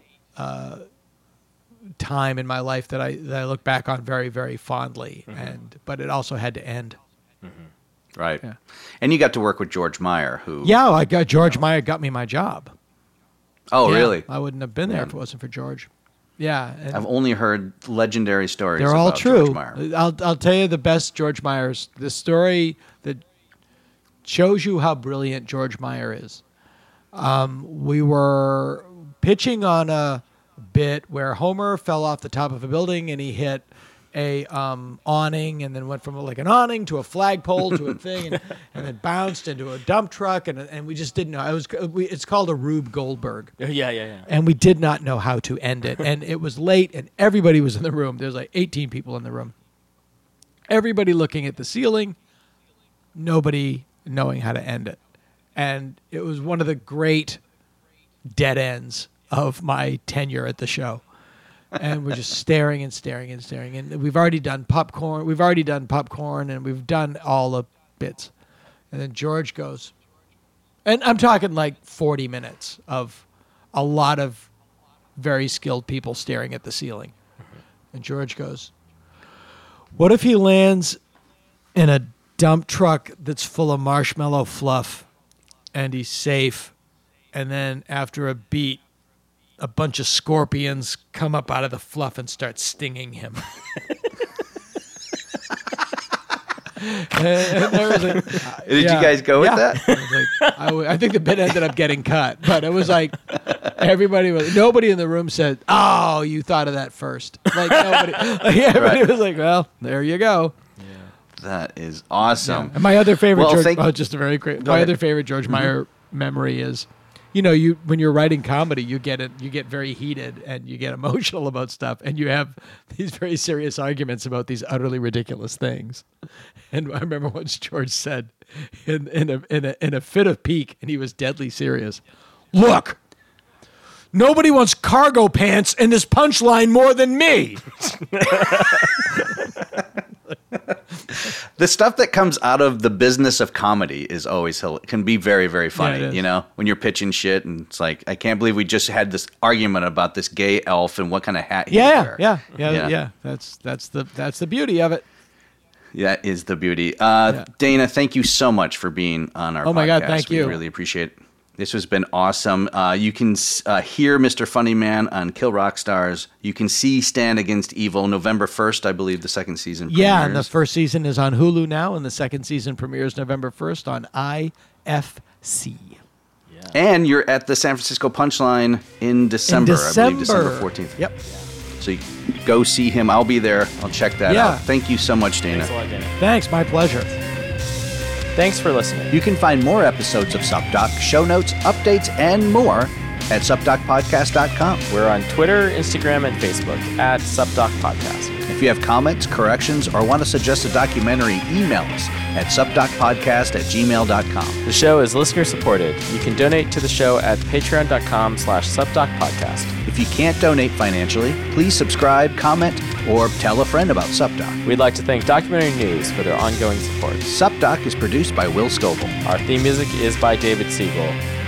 time in my life that I look back on very, very fondly. But it also had to end. Right. Yeah. And you got to work with George Meyer, who... Yeah, George Meyer got me my job. Oh, Yeah, really? I wouldn't have been there if it wasn't for George. Yeah. And I've only heard legendary stories they're all about true. George Meyer. I'll tell you the best George Meyer's, the story that shows you how brilliant George Meyer is. We were pitching on a bit where Homer fell off the top of a building and he hit a awning, and then went from like an awning to a flagpole to a thing, and then bounced into a dump truck, and we just didn't know. It's called a Rube Goldberg. Yeah. And we did not know how to end it, and it was late, and everybody was in the room. There's like 18 people in the room. Everybody looking at the ceiling, nobody knowing how to end it, and it was one of the great dead ends of my tenure at the show. And we're just staring and staring and staring. And we've already done popcorn. And we've done all the bits. And then George goes, and I'm talking like 40 minutes of a lot of very skilled people staring at the ceiling. And George goes, what if he lands in a dump truck that's full of marshmallow fluff and he's safe, and then after a beat, a bunch of scorpions come up out of the fluff and start stinging him. and there was like, Did you guys go with that? I think the bit ended up getting cut, but it was like nobody in the room said, "Oh, you thought of that first." Like nobody. Everybody was like, "Well, there you go." That is awesome. Yeah. And my other favorite, Well, other favorite George Meyer memory is, when you're writing comedy, you get very heated and you get emotional about stuff, and you have these very serious arguments about these utterly ridiculous things. And I remember once George said, in a fit of pique, and he was deadly serious, "Look, nobody wants cargo pants in this punchline more than me." The stuff that comes out of the business of comedy is always can be very, very funny. When you're pitching shit, and it's like, I can't believe we just had this argument about this gay elf and what kind of hat he would wear. Yeah. That's the beauty of it. That is the beauty. Dana, thank you so much for being on our podcast. Oh my God, thank you. We really appreciate it. This has been awesome. You can hear Mr. Funny Man on Kill Rock Stars. You can see Stand Against Evil November 1st, I believe the second season premieres. Yeah, and the first season is on Hulu now, and the second season premieres November 1st on IFC. Yeah. And you're at the San Francisco Punchline in December. I believe December 14th. Yep. So you go see him. I'll be there. I'll check that out. Thank you so much, Dana. Thanks a lot, Dana. Thanks, my pleasure. Thanks for listening. You can find more episodes of SupDoc, show notes, updates, and more at supdocpodcast.com. We're on Twitter, Instagram, and Facebook at SupDoc Podcast. If you have comments, corrections, or want to suggest a documentary, email us at supdocpodcast@gmail.com. The show is listener supported. You can donate to the show at patreon.com/SupDocPodcast. If you can't donate financially, please subscribe, comment, or tell a friend about SupDoc. We'd like to thank Documentary News for their ongoing support. SupDoc is produced by Will Scoble. Our theme music is by David Siegel.